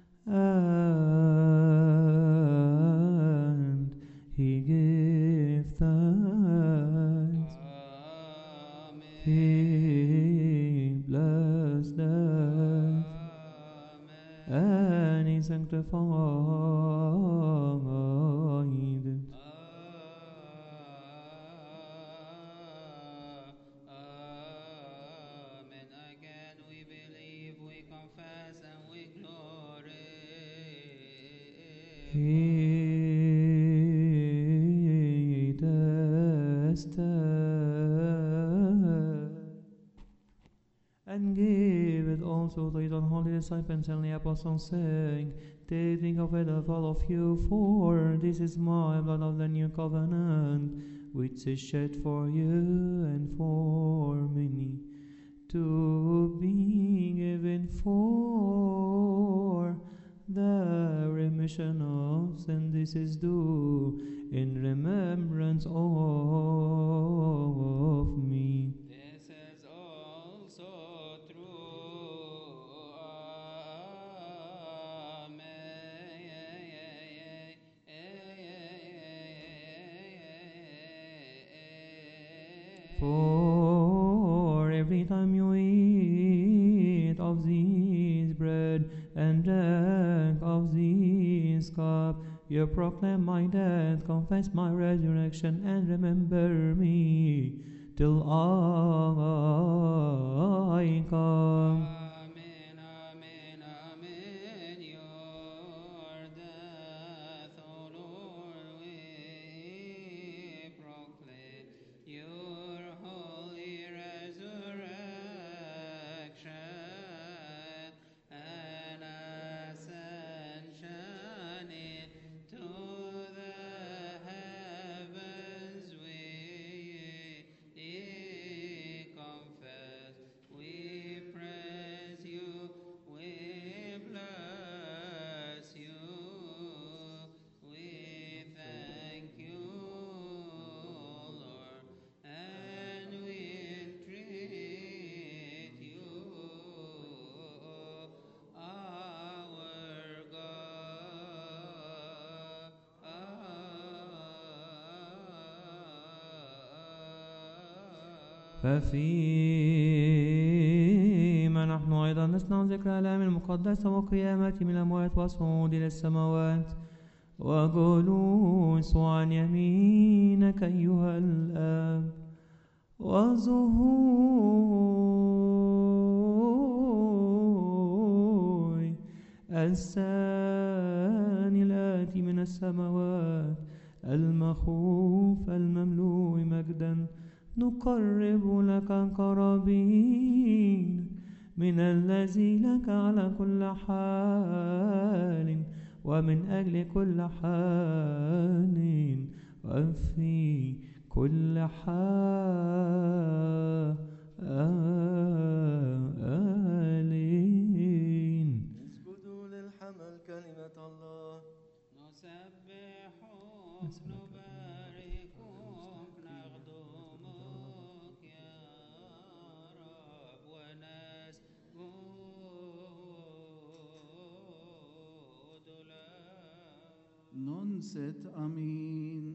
and he gave thanks. He blessed us, and he sanctified it. Amen. Again we believe, we confess, and we glory. He tested and gave it also to his unholy disciples and the apostles, saying, Take, drink of it of all of you, for this is my blood of the new covenant, which is shed for you and for many, to be given for the remission of sin. This is due in remembrance of me. This is also true. For every time you eat of this bread and drink of this cup, you proclaim my death, confess my resurrection, and remember me till I come. Amen, amen, amen. Your death, O Lord, we proclaim. Your holy resurrection and ascension into the heavens we confess. We praise you, we bless you, we thank you, Lord, and we entreat you, our God. ففيما نحن أيضا نصنع ذكر الآلام المقدسة وقيامته من الأموات وصعود إلى السماوات وجلوس عن يمينك أيها الآب وظهور الثاني الآتي من السماوات المخوف المملوء مجدا نقرب لك قرابين من الذي لك على كل حال ومن أجل كل حال وفي كل حال. اسجدوا للحمل كلمة الله. نسبحك نباركك نخدمك يا رب ونسجد لك. ننصت أمين.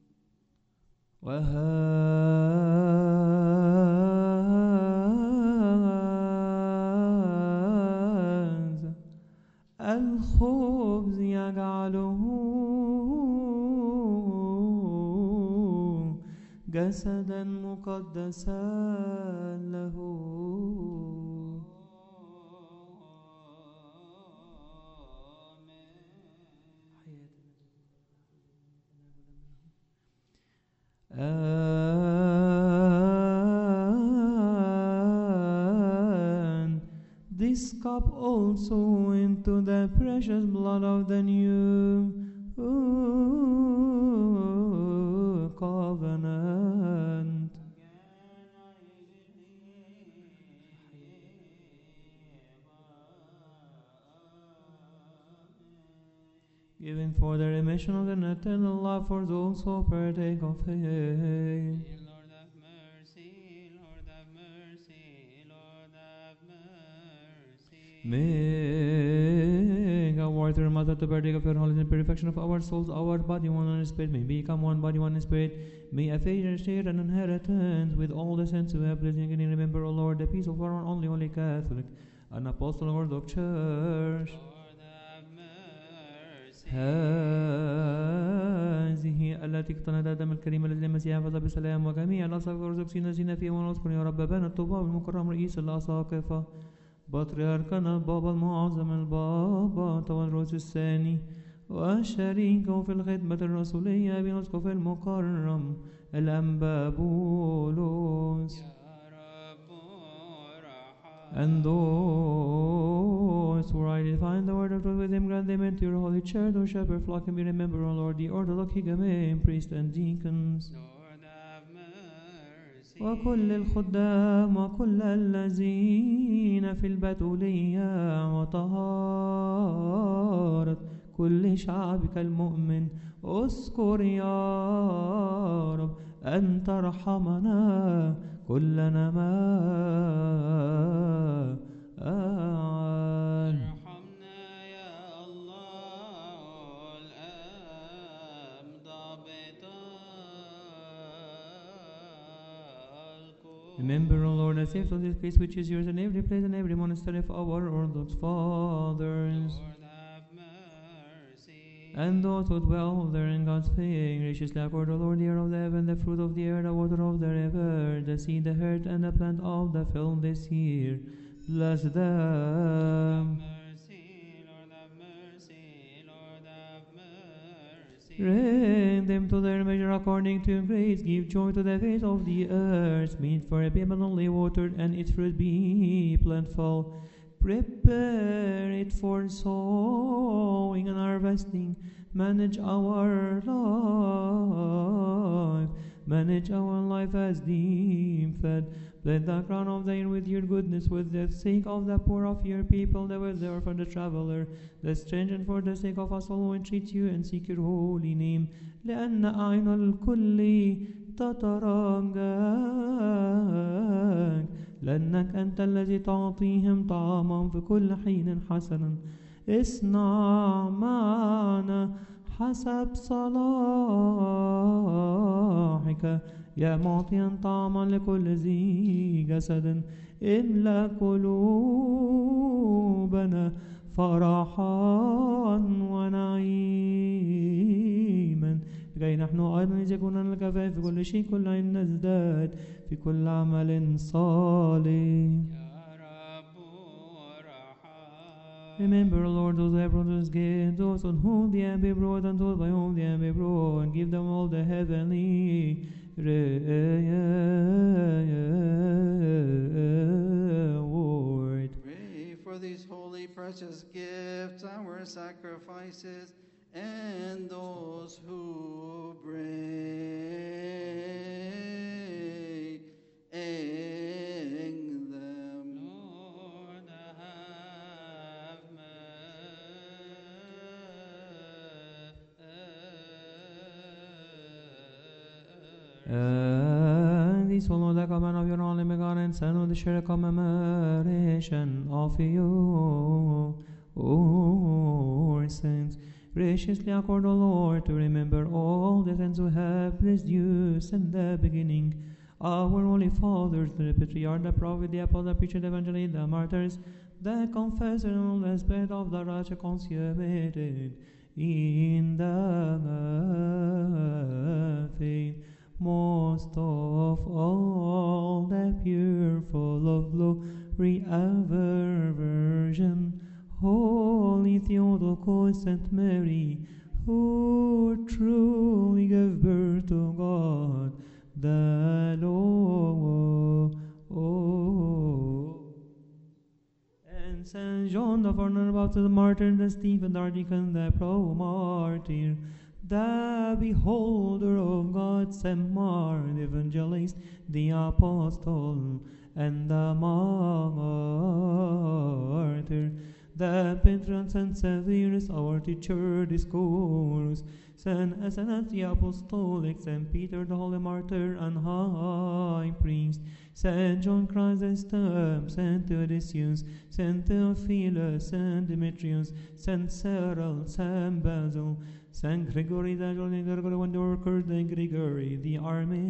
وهذا الخبز يجعله جسدا مقدسا له. this cup also into the precious blood of the new covenant. Given for the remission of the eternal life for those who partake of it. Lord have mercy, Lord have mercy, Lord have mercy. Make our dear Mother to partake of your holiness and purification of our souls, our body, one and spirit, may become one body, one spirit. May a fair share an inheritance with all the saints who have blessing and remember, O Lord, the peace of our only holy Catholic and Apostle Orthodox Church. هذه التي اقتنت آدم الكريم الذي المسيح فاز بسلام وجميع الأساقفة والأرثوذكسيين الذين فيه ونذكر يا رب بنا الطوبى المكرم رئيس الأساقفة بطريركنا البابا المعظم البابا تودروس الثاني وشريكه في الخدمة الرسولية بنسقف المكرم الأنبا بولس and those who rightly find the word of truth with him, grant them into your holy church, O shepherd flock, and be remember, O Lord, the Orthodox Higamein, priests and deacons. Lord have mercy. وكل الخدام وكل الذين في البتولية وطهارة كل شعبك المؤمن اذكر يا رب أن ترحمنا كلنا ما ارحمنا يا الله الآب ضابط الكل. Remember, O Lord, the safe of this place which is yours in every place and every monastery of our Orthodox fathers. Lord have mercy. And those who dwell there in God's faith, graciously accord, O Lord, the air of the heaven, the fruit of the air, the water of the river, the seed, the herb, and the plant of the field this year. Bless them. Lord have mercy, Lord have mercy. Bring them to their measure according to your grace. Give joy to the face of the earth. Meet for it be abundantly watered, and its fruit be plentiful. Prepare it for sowing and harvesting. Manage our life. Manage our life as deem fed. Bless the crown of the year with your goodness, with the sake of the poor of your people, the widow, the orphan, the traveler, the stranger, and for the sake of us all who entreat you and seek your holy name. لأن أعين الكل تترجاك لأنك أنت الذي تعطيهم طعاما في كل حين حسنا. اصنع معنا حسب صلاحك يا معطيا طعاما لكل ذي جسد. املأ قلوبنا فرحا ونعيما لكي نحن أيضا إذا كنا الكفاء في كل شيء كل عين نزداد في كل عمل صالح. Remember, Lord, those who have brought us gifts, those on whom the hand be brought, and those by whom the hand be brought, and give them all the heavenly reward. Pray for these holy, precious gifts, our sacrifices, and those who bring them. Lord have And these follow the command of your only begotten Son, who share a commemoration of you, O saints. Graciously accord, O Lord, to remember all the saints who have blessed you since the beginning. Our holy fathers, the patriarch, the prophet, the apostle, the preacher, the evangelist, the martyrs, the confessor, and all the spirit of the righteous consummated in the faith. Most of all, the pure, full of glory, ever Virgin, Holy Theotokos, Saint Mary, who truly gave birth to God, the Lord, and Saint John the Forerunner, Baptist, the martyr, the Stephen, the archdeacon, the pro-martyr, the beholder of God, Saint Mark, the evangelist, the apostle, and the martyr, the patron Saint Severus, our teacher, discourse, Saint Athanasius the apostolic, Saint Peter the holy martyr and high priest, Saint John Chrysostom, Saint Theodosius, Saint Theophilus, Saint Demetrius, Saint Cyril, Saint Basil, Saint Gregory the Jolly, Gregory the worker, the Gregory the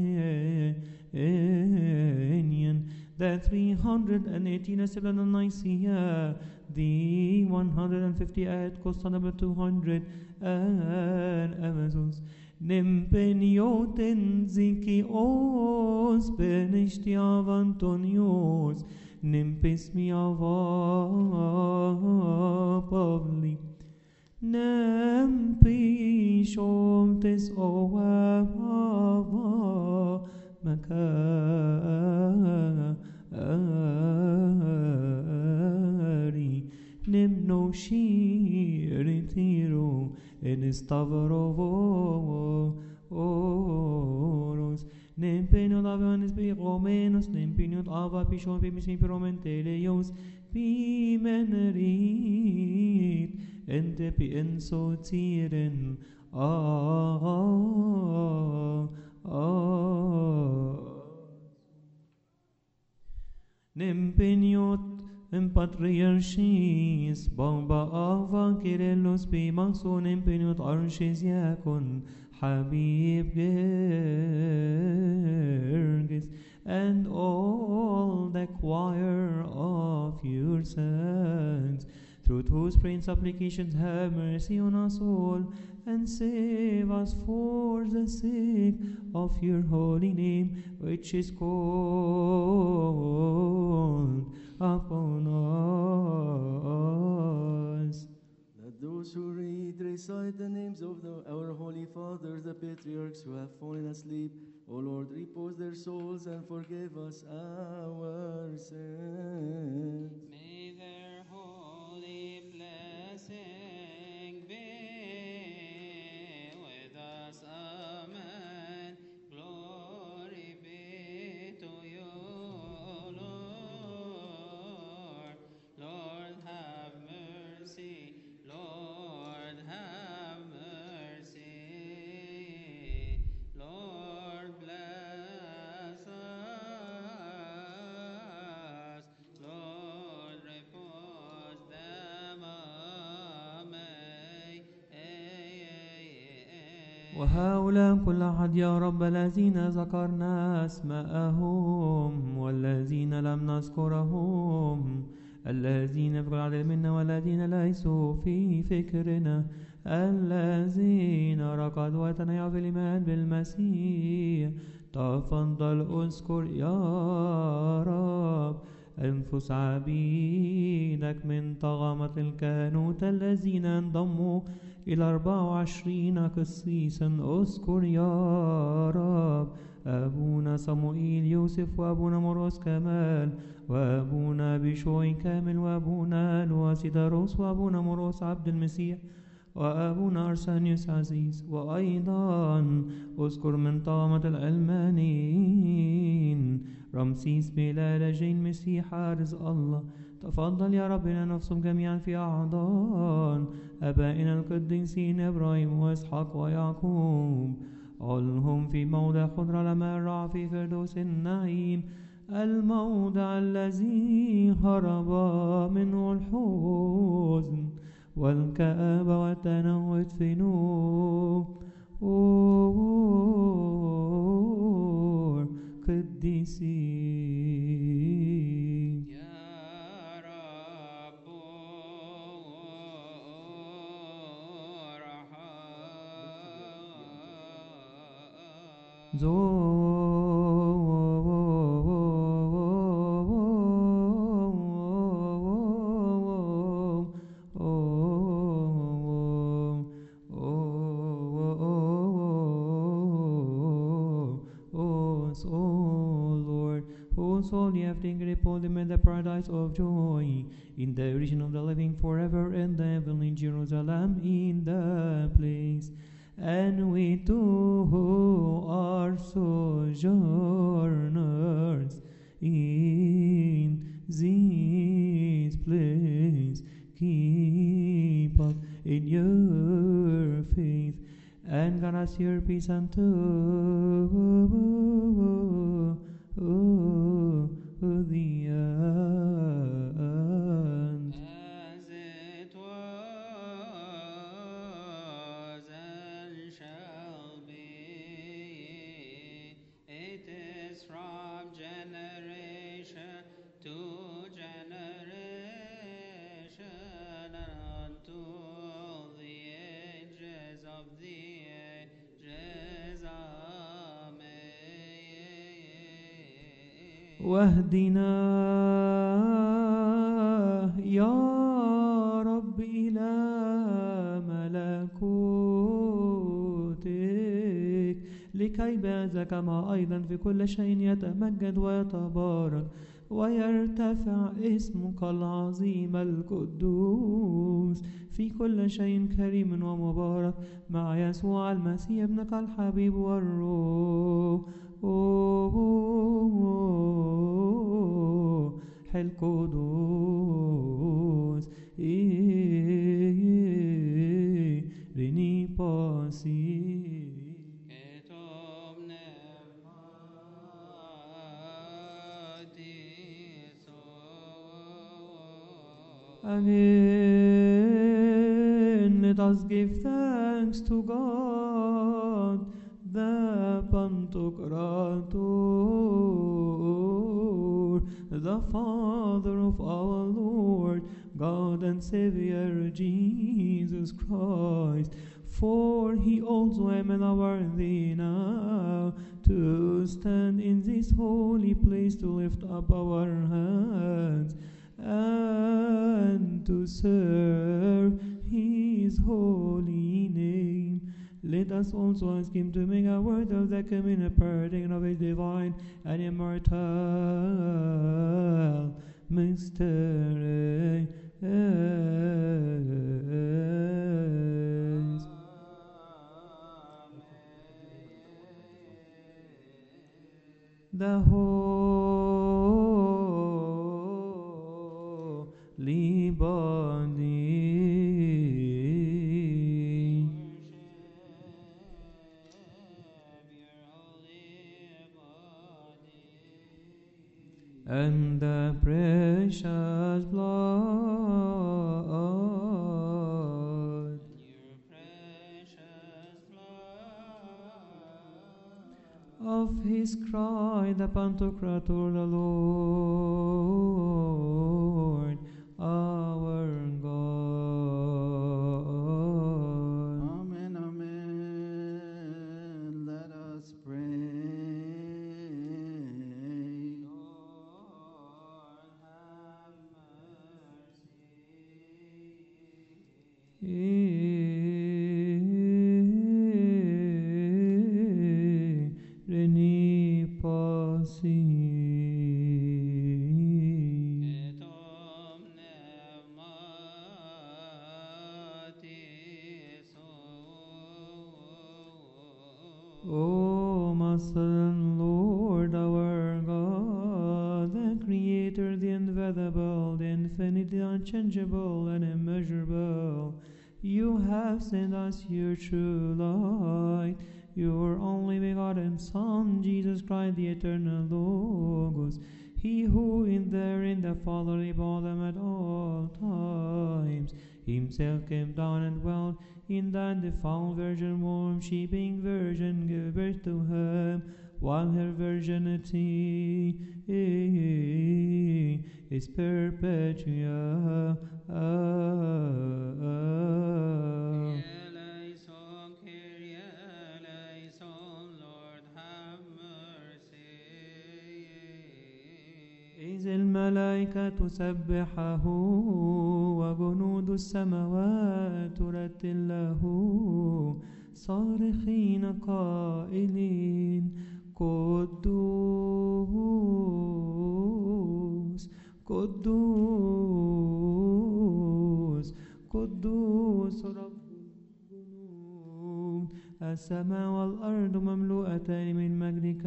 Armenian, the 318 Esteban of Nicaea, the 158 Constantinople 200 and Ephesus. Nimpenioten Zikios Benishtiav Antonios Nimpismiava Pavli Nempishomtes Oava Makari Nimno Shiritiro in Stavrovoros, Nempeniot Avanis Romenos, Nempeniot Ava Pishon Pimisi Promenteleos, Pimenerit, Entepi Ensotiren, Nempeniot en patriarchis, Bamba Ava Kirillos Bimaxon Empeniot Archis Yakon, Habib Gergis, and all the choir of your saints, through whose praying supplications have mercy on us all, and save us for the sake of your holy name, which is called upon us. Let those who read recite the names of our holy fathers, the patriarchs who have fallen asleep. O Lord, repose their souls and forgive us our sins. May their holy blessing be with us. Amen. Glory be to you, Lord. Lord, have mercy. Lord, have mercy. Lord, bless us. Lord, repose them. Amen. وهؤلاء كل أحد يا رب الذين ذكرنا أسماءهم والذين لم نذكرهم، الذين في العدل منا والذين ليسوا في فكرنا، الذين رقدوا وتنيعوا في الإيمان بالمسيح، تفضل اذكر يا رب أنفس عبيدك من طغمة الكهنوت الذين انضموا إلى 24 قسيسا. اذكر يا رب أبونا صموئيل يوسف، وأبونا مرقس كمال، وأبونا بشوي كامل، وأبونا لواسيداروس، وأبونا مرقس عبد المسيح، وأبونا أرسانيوس عزيز. وأيضا اذكر من طغمة الألمانيين رمسيس بلال جين مسيح رزق الله. تفضل يا ربنا نفسهم جميعا في أحضان أبائنا القديسين إبراهيم وإسحاق ويعقوب، علهم في موضع خضرة لما الرع في فردوس النعيم، الموضع الذي هرب منه الحزن والكآبة والتنوت في نور قديسين. يا رب O Lord, whose soul ye have taken upon them in the paradise of joy, in the region of the living forever, in the heavenly Jerusalem, in the place. And we too who are sojourners in this place, keep up in your faith, and grant us your peace unto the end. As it was and shall be, it is from generation to generation unto the ages of the ages. Amen. واهدنا يا رب إلى ملكوتك، لكي بهذا كما أيضا في كل شيء يتمجد ويتبارك ويرتفع اسمك العظيم القدوس في كل شيء كريم ومبارك مع يسوع المسيح ابنك الحبيب والروح القدوس ريني باسي Again, let us give thanks to God, the Pantocrator, the Father of our Lord, God and Savior Jesus Christ, for he also am worthy now to stand in this holy place to lift up our hands and to serve his holy name. Let us also ask him to make a word of the communion partaken of his divine and immortal mystery. The holy body and the precious blood of his Christ, the Pantocrator, the Lord, our God. Amen, amen. Let us pray. Reni pasi O Master and Lord our God, the Creator, the invisible, the infinite, the unchangeable, and immeasurable, you have sent us your true light, your only begotten Son, Jesus Christ, the eternal Logos, he who in the Fatherly bosom at all times himself came down and dwelt in the undefound virgin womb, she being virgin gave birth to him, while her virginity is perpetual. إذ الملائكة تسبحه وجنود السماوات ترتل له صارخين قائلين قدوس قدوس قدوس رب الجنود السماء والأرض مملوءتان من مجدك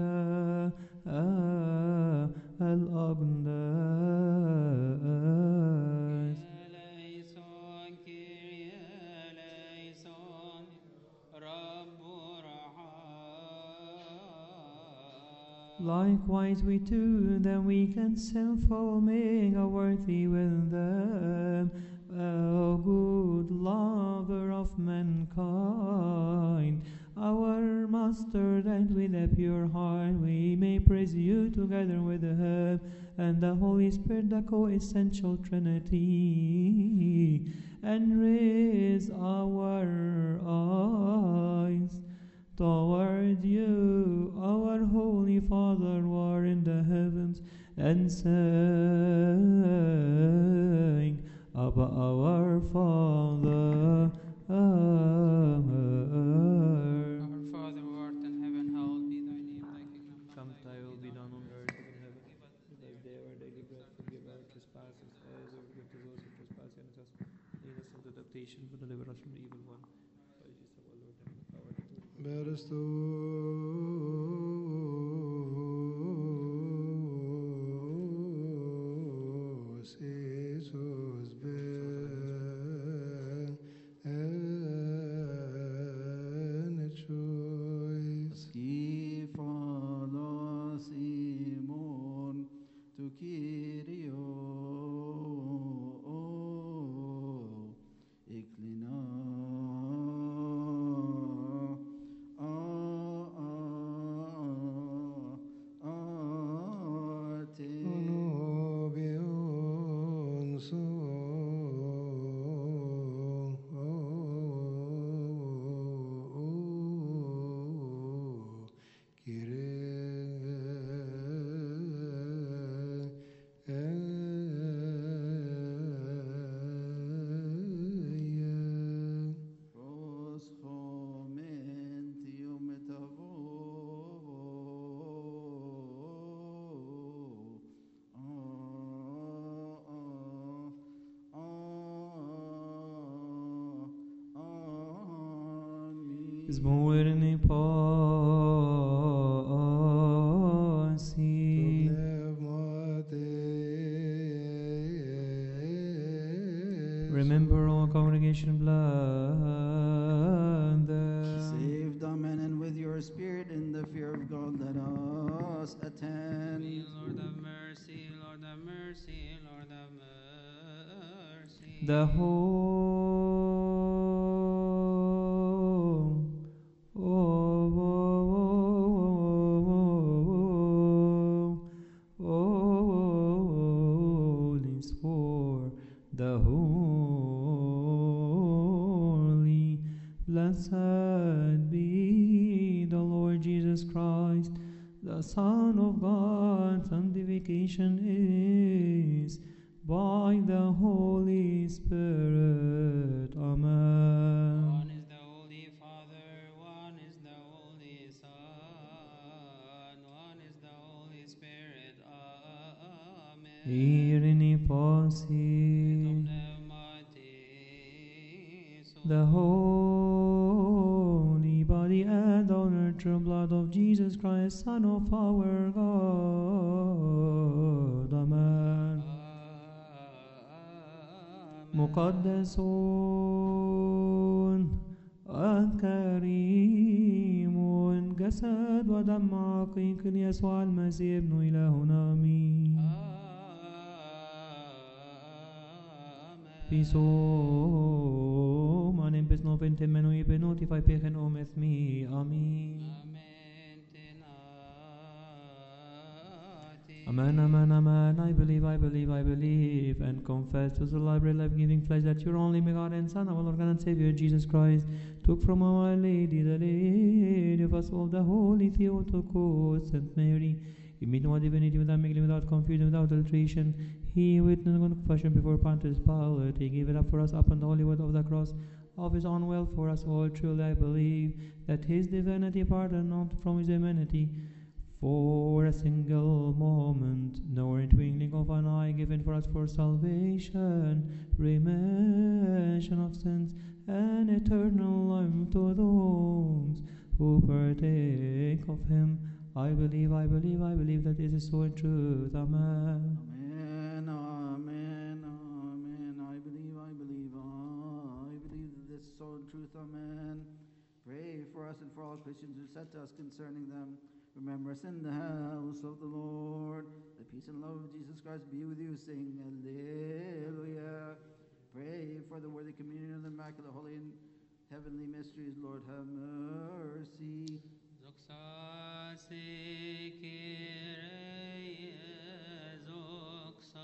الأقداس. ليسون كيريا ليسون رب رحام. Likewise we too, that we can sinful make a worthy with them, O good lover of mankind, our Master, that with a pure heart we may praise you together with him and the Holy Spirit, the co-essential Trinity, and raise our eyes toward you, our Holy Father, who are in the heavens, and sing, Abba, our Father. Our Father who art in heaven, hallowed be thy name. Thy kingdom Come, thy will be done on earth as in heaven. Give us day our daily bread, forgive our trespasses, as we forgive to those who trespass against us. Lead us into temptation, but deliver us from the evil one. By Jesus our Lord, and the power and the glory. Berestus Jesus and choice. Skifalos imon tu Kyrio iklina ate Onobion so pros homentium metavo Zborni pasi. Remember all congregation blood. Save them and with your spirit in the fear of God let us attend. Lord have mercy, Lord have mercy, Lord have mercy. The whole lives for the holy. Blessed be the Lord Jesus Christ, the Son of God. Sanctification is by the Holy Spirit. Amen. One is the Holy Father, one is the Holy Son, one is the Holy Spirit. Amen. Irini posi. The holy body and the nurture blood of Jesus Christ, Son of our God. Amen. مقدسون الكريم جسد ودم عقيق يسوع المسيح ابن إلهنا آمين. Piso manem pes novente menui penoti pechen ometh mi. Amen. Amen, amen, amen. I believe, and confess to the library life-giving flesh that your only begotten Son, our Lord and Savior Jesus Christ, took from Our Lady, the Lady of us all, the Holy Theotokos, Saint Mary, immutable divinity, without mingling, without confusion, without alteration. He witnessed the confession before Pontius Pilate. He gave it up for us upon the holy word of the cross of his own will for us all. Truly I believe that his divinity pardoned not from his humanity. For a single moment, nor a twinkling of an eye given for us for salvation, remission of sins, and eternal life to those who partake of him. I believe that this is so in truth. Amen. Amen, amen, amen. I believe that this is so in truth. Amen. Pray for us and for all Christians who said to us concerning them. Remember us in the house of the Lord. The peace and love of Jesus Christ be with you. Sing Alleluia. Pray for the worthy communion of the Immaculate, Holy, and Heavenly Mysteries. Lord, have mercy. Doxa se Kyrie, doxa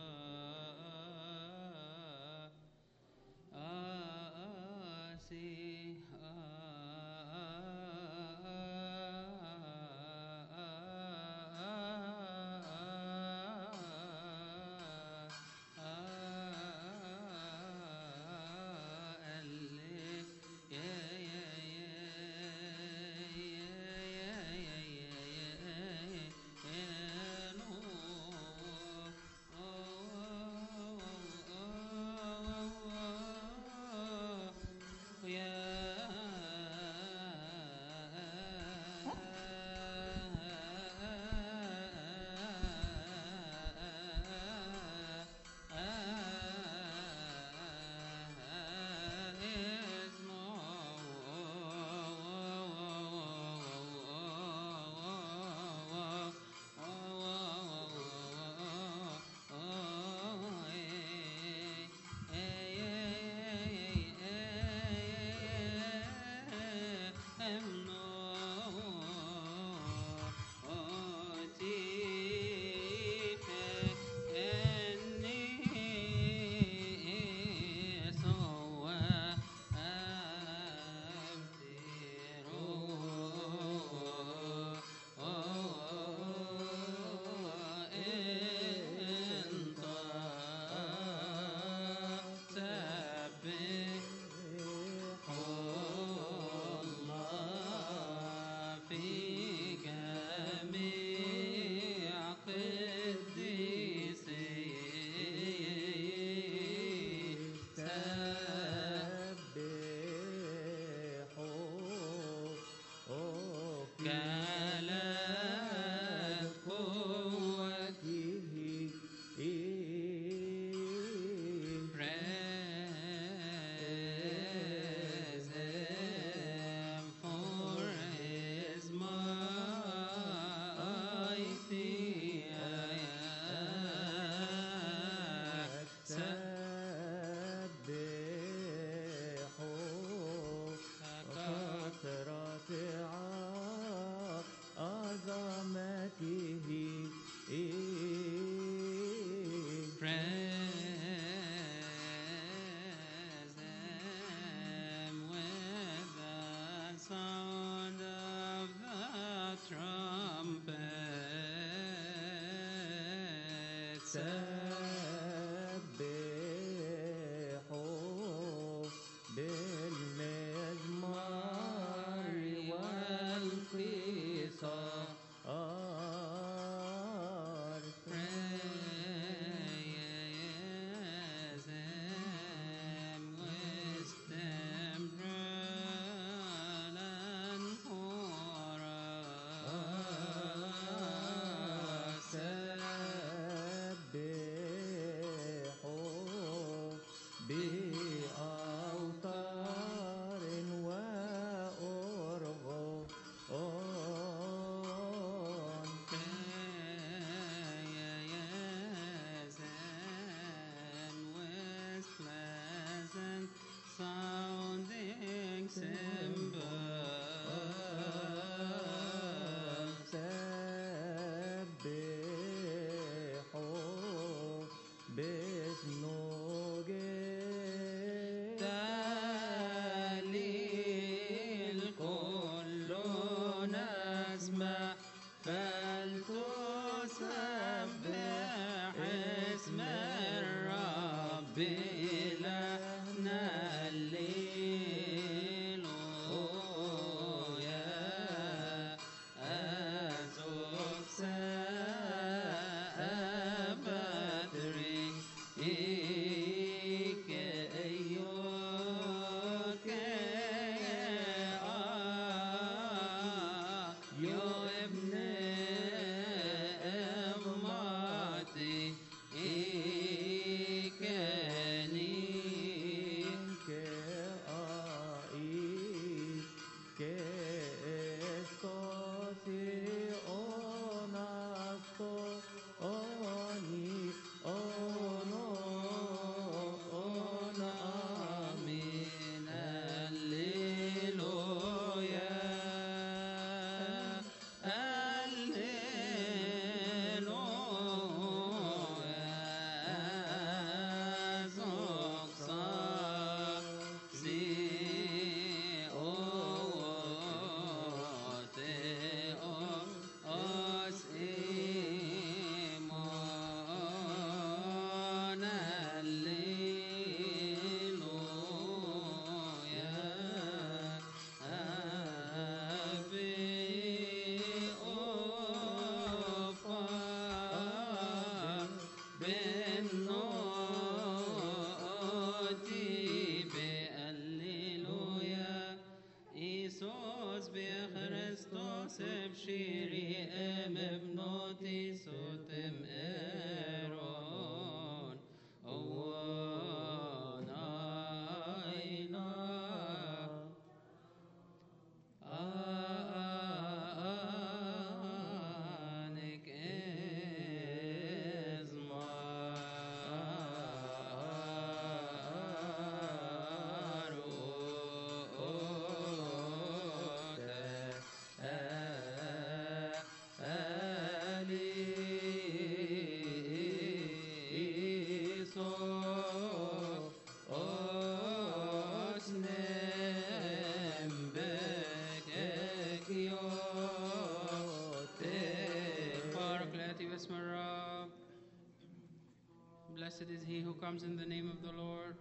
يأتي باسم الرب. Blessed is he who comes in the name of the Lord.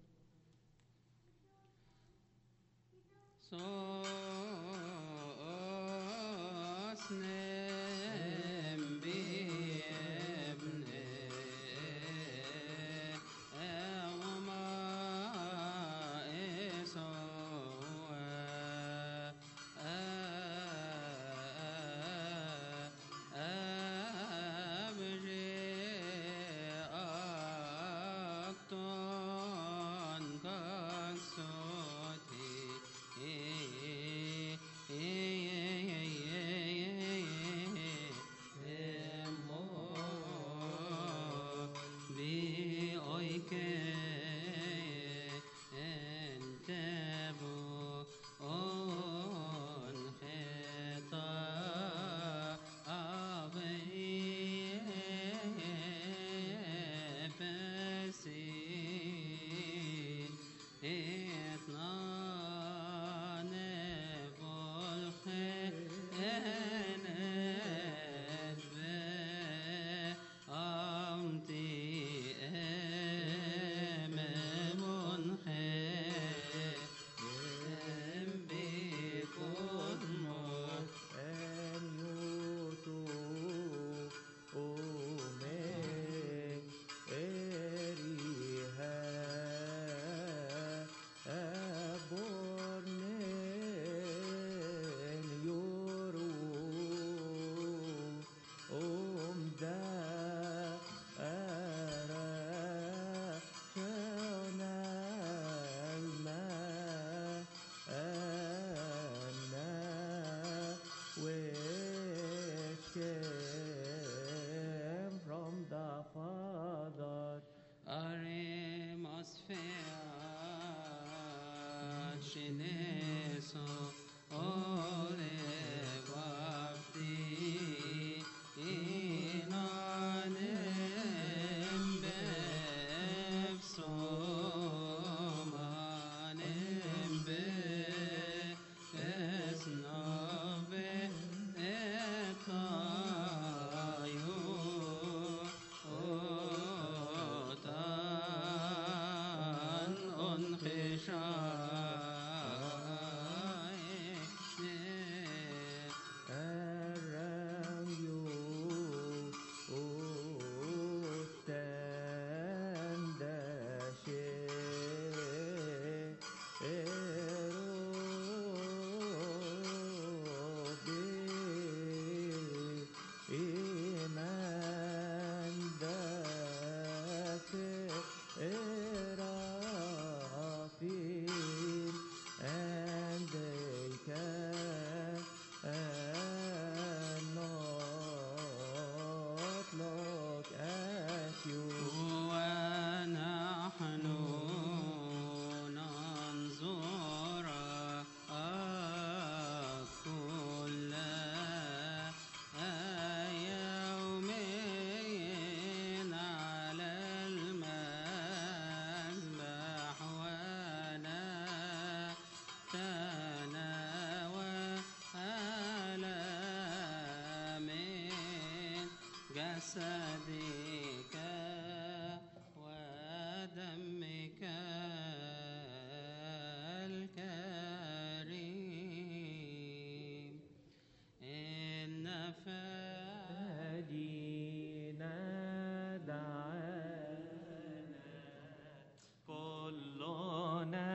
جسدك ودمك الكريم إن فادينا دعانا كلنا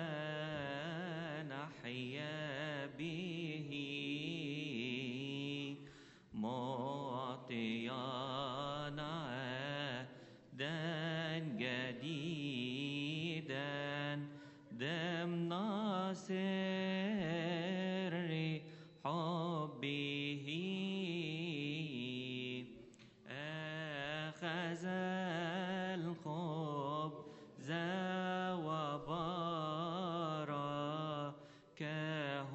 نحيا به معطيانا عهدا جديدا ضمن سر حبه أخذ الخبز وباركه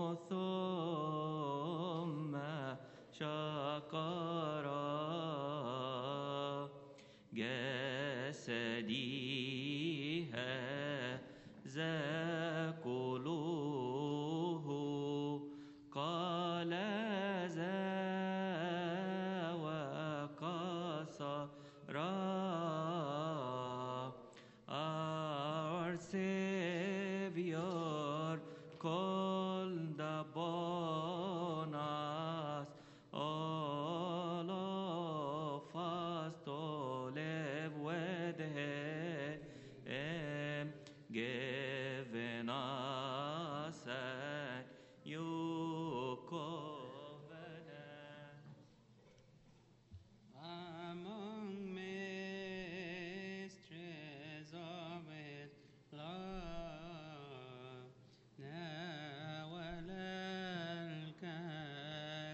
ثم شكر جسدي هذا كلوه قال ذا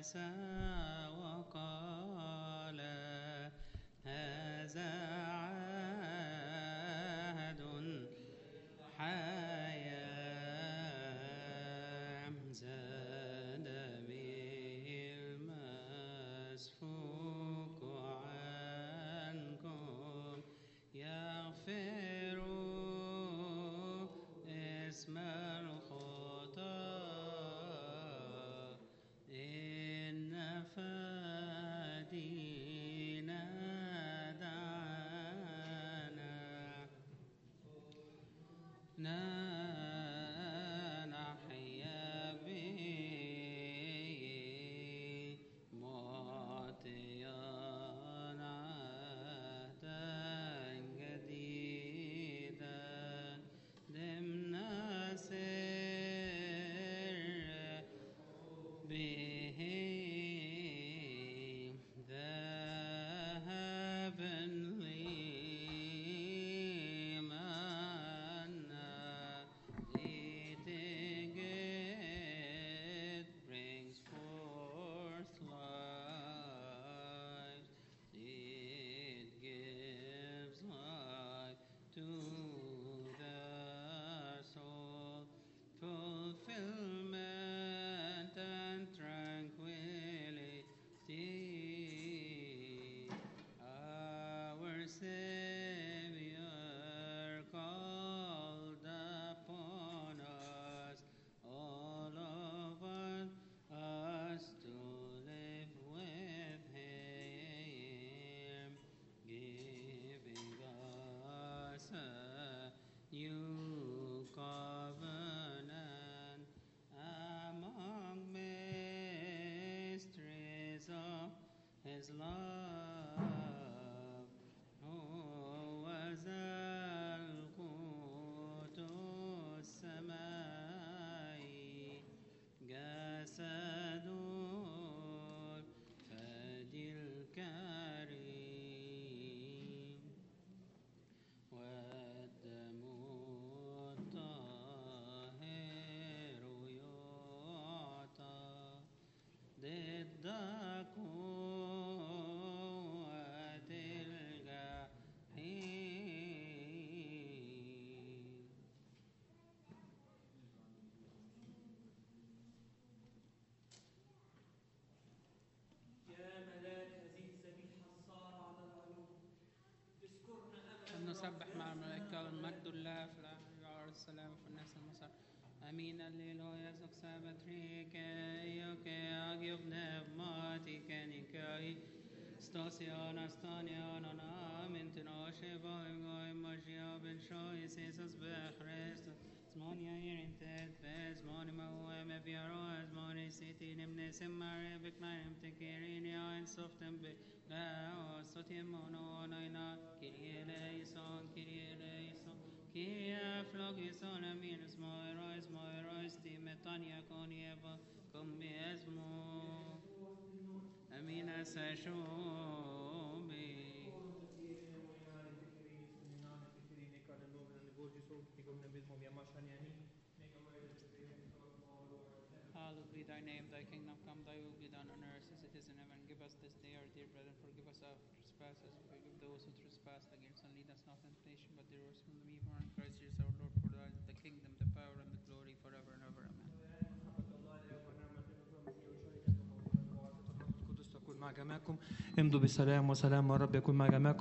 عسى وقال هذا عهد حياة زاد به المسفوك عنكم يغفر اسم الخطا إن فادينا دعانا نحيا به معطيا عهدا جديدا ضمن سر به ذهبا eating it brings forth life. It gives life to the soul, fulfillment and tranquility. Our Savior called upon us, all of us to live with Him, giving us a new covenant among mysteries of His love. هو ذا القوت السمائي جسد الفادي الكريم والدم الطاهر يعطى ضد قوة الجحيم. يا ملاك هذه الذبيحة الصارة على العلوم اذكرنا أمام نسبح مع الملائكة والمجد لله في الأرض السلام في الناس المسار. Amin, alleluia, zok sabatrike, ioke, agiobne, matike, nikai, stasiana, staniana, amin, tinoshe, boigoi, magia, ben shoi, sesas, bechresto, zmonia, irintet, bez, moni, mauem, eviaro, zmoni, siti, nimne, simare, beknaim, tekirini, ein, softem, be, gao, sotim, mono, naina, kirie, leison, kirie, leison, Kia flogison aminus moerois timetania conieva cum miesmo amina sashobi Hallowed be thy name, thy kingdom come, thy will be done on earth as it is in heaven. Give us this day our dear bread and forgive us our trespasses, forgive those who trespass against us, and lead us not into temptation, but deliver us from the evil one. Christ Jesus our Lord, for thine is the kingdom, the power, and the glory forever and ever. Amen. القدس تكون مع جميعكم. امضوا بسلام وسلام الرب يكون مع جميعكم.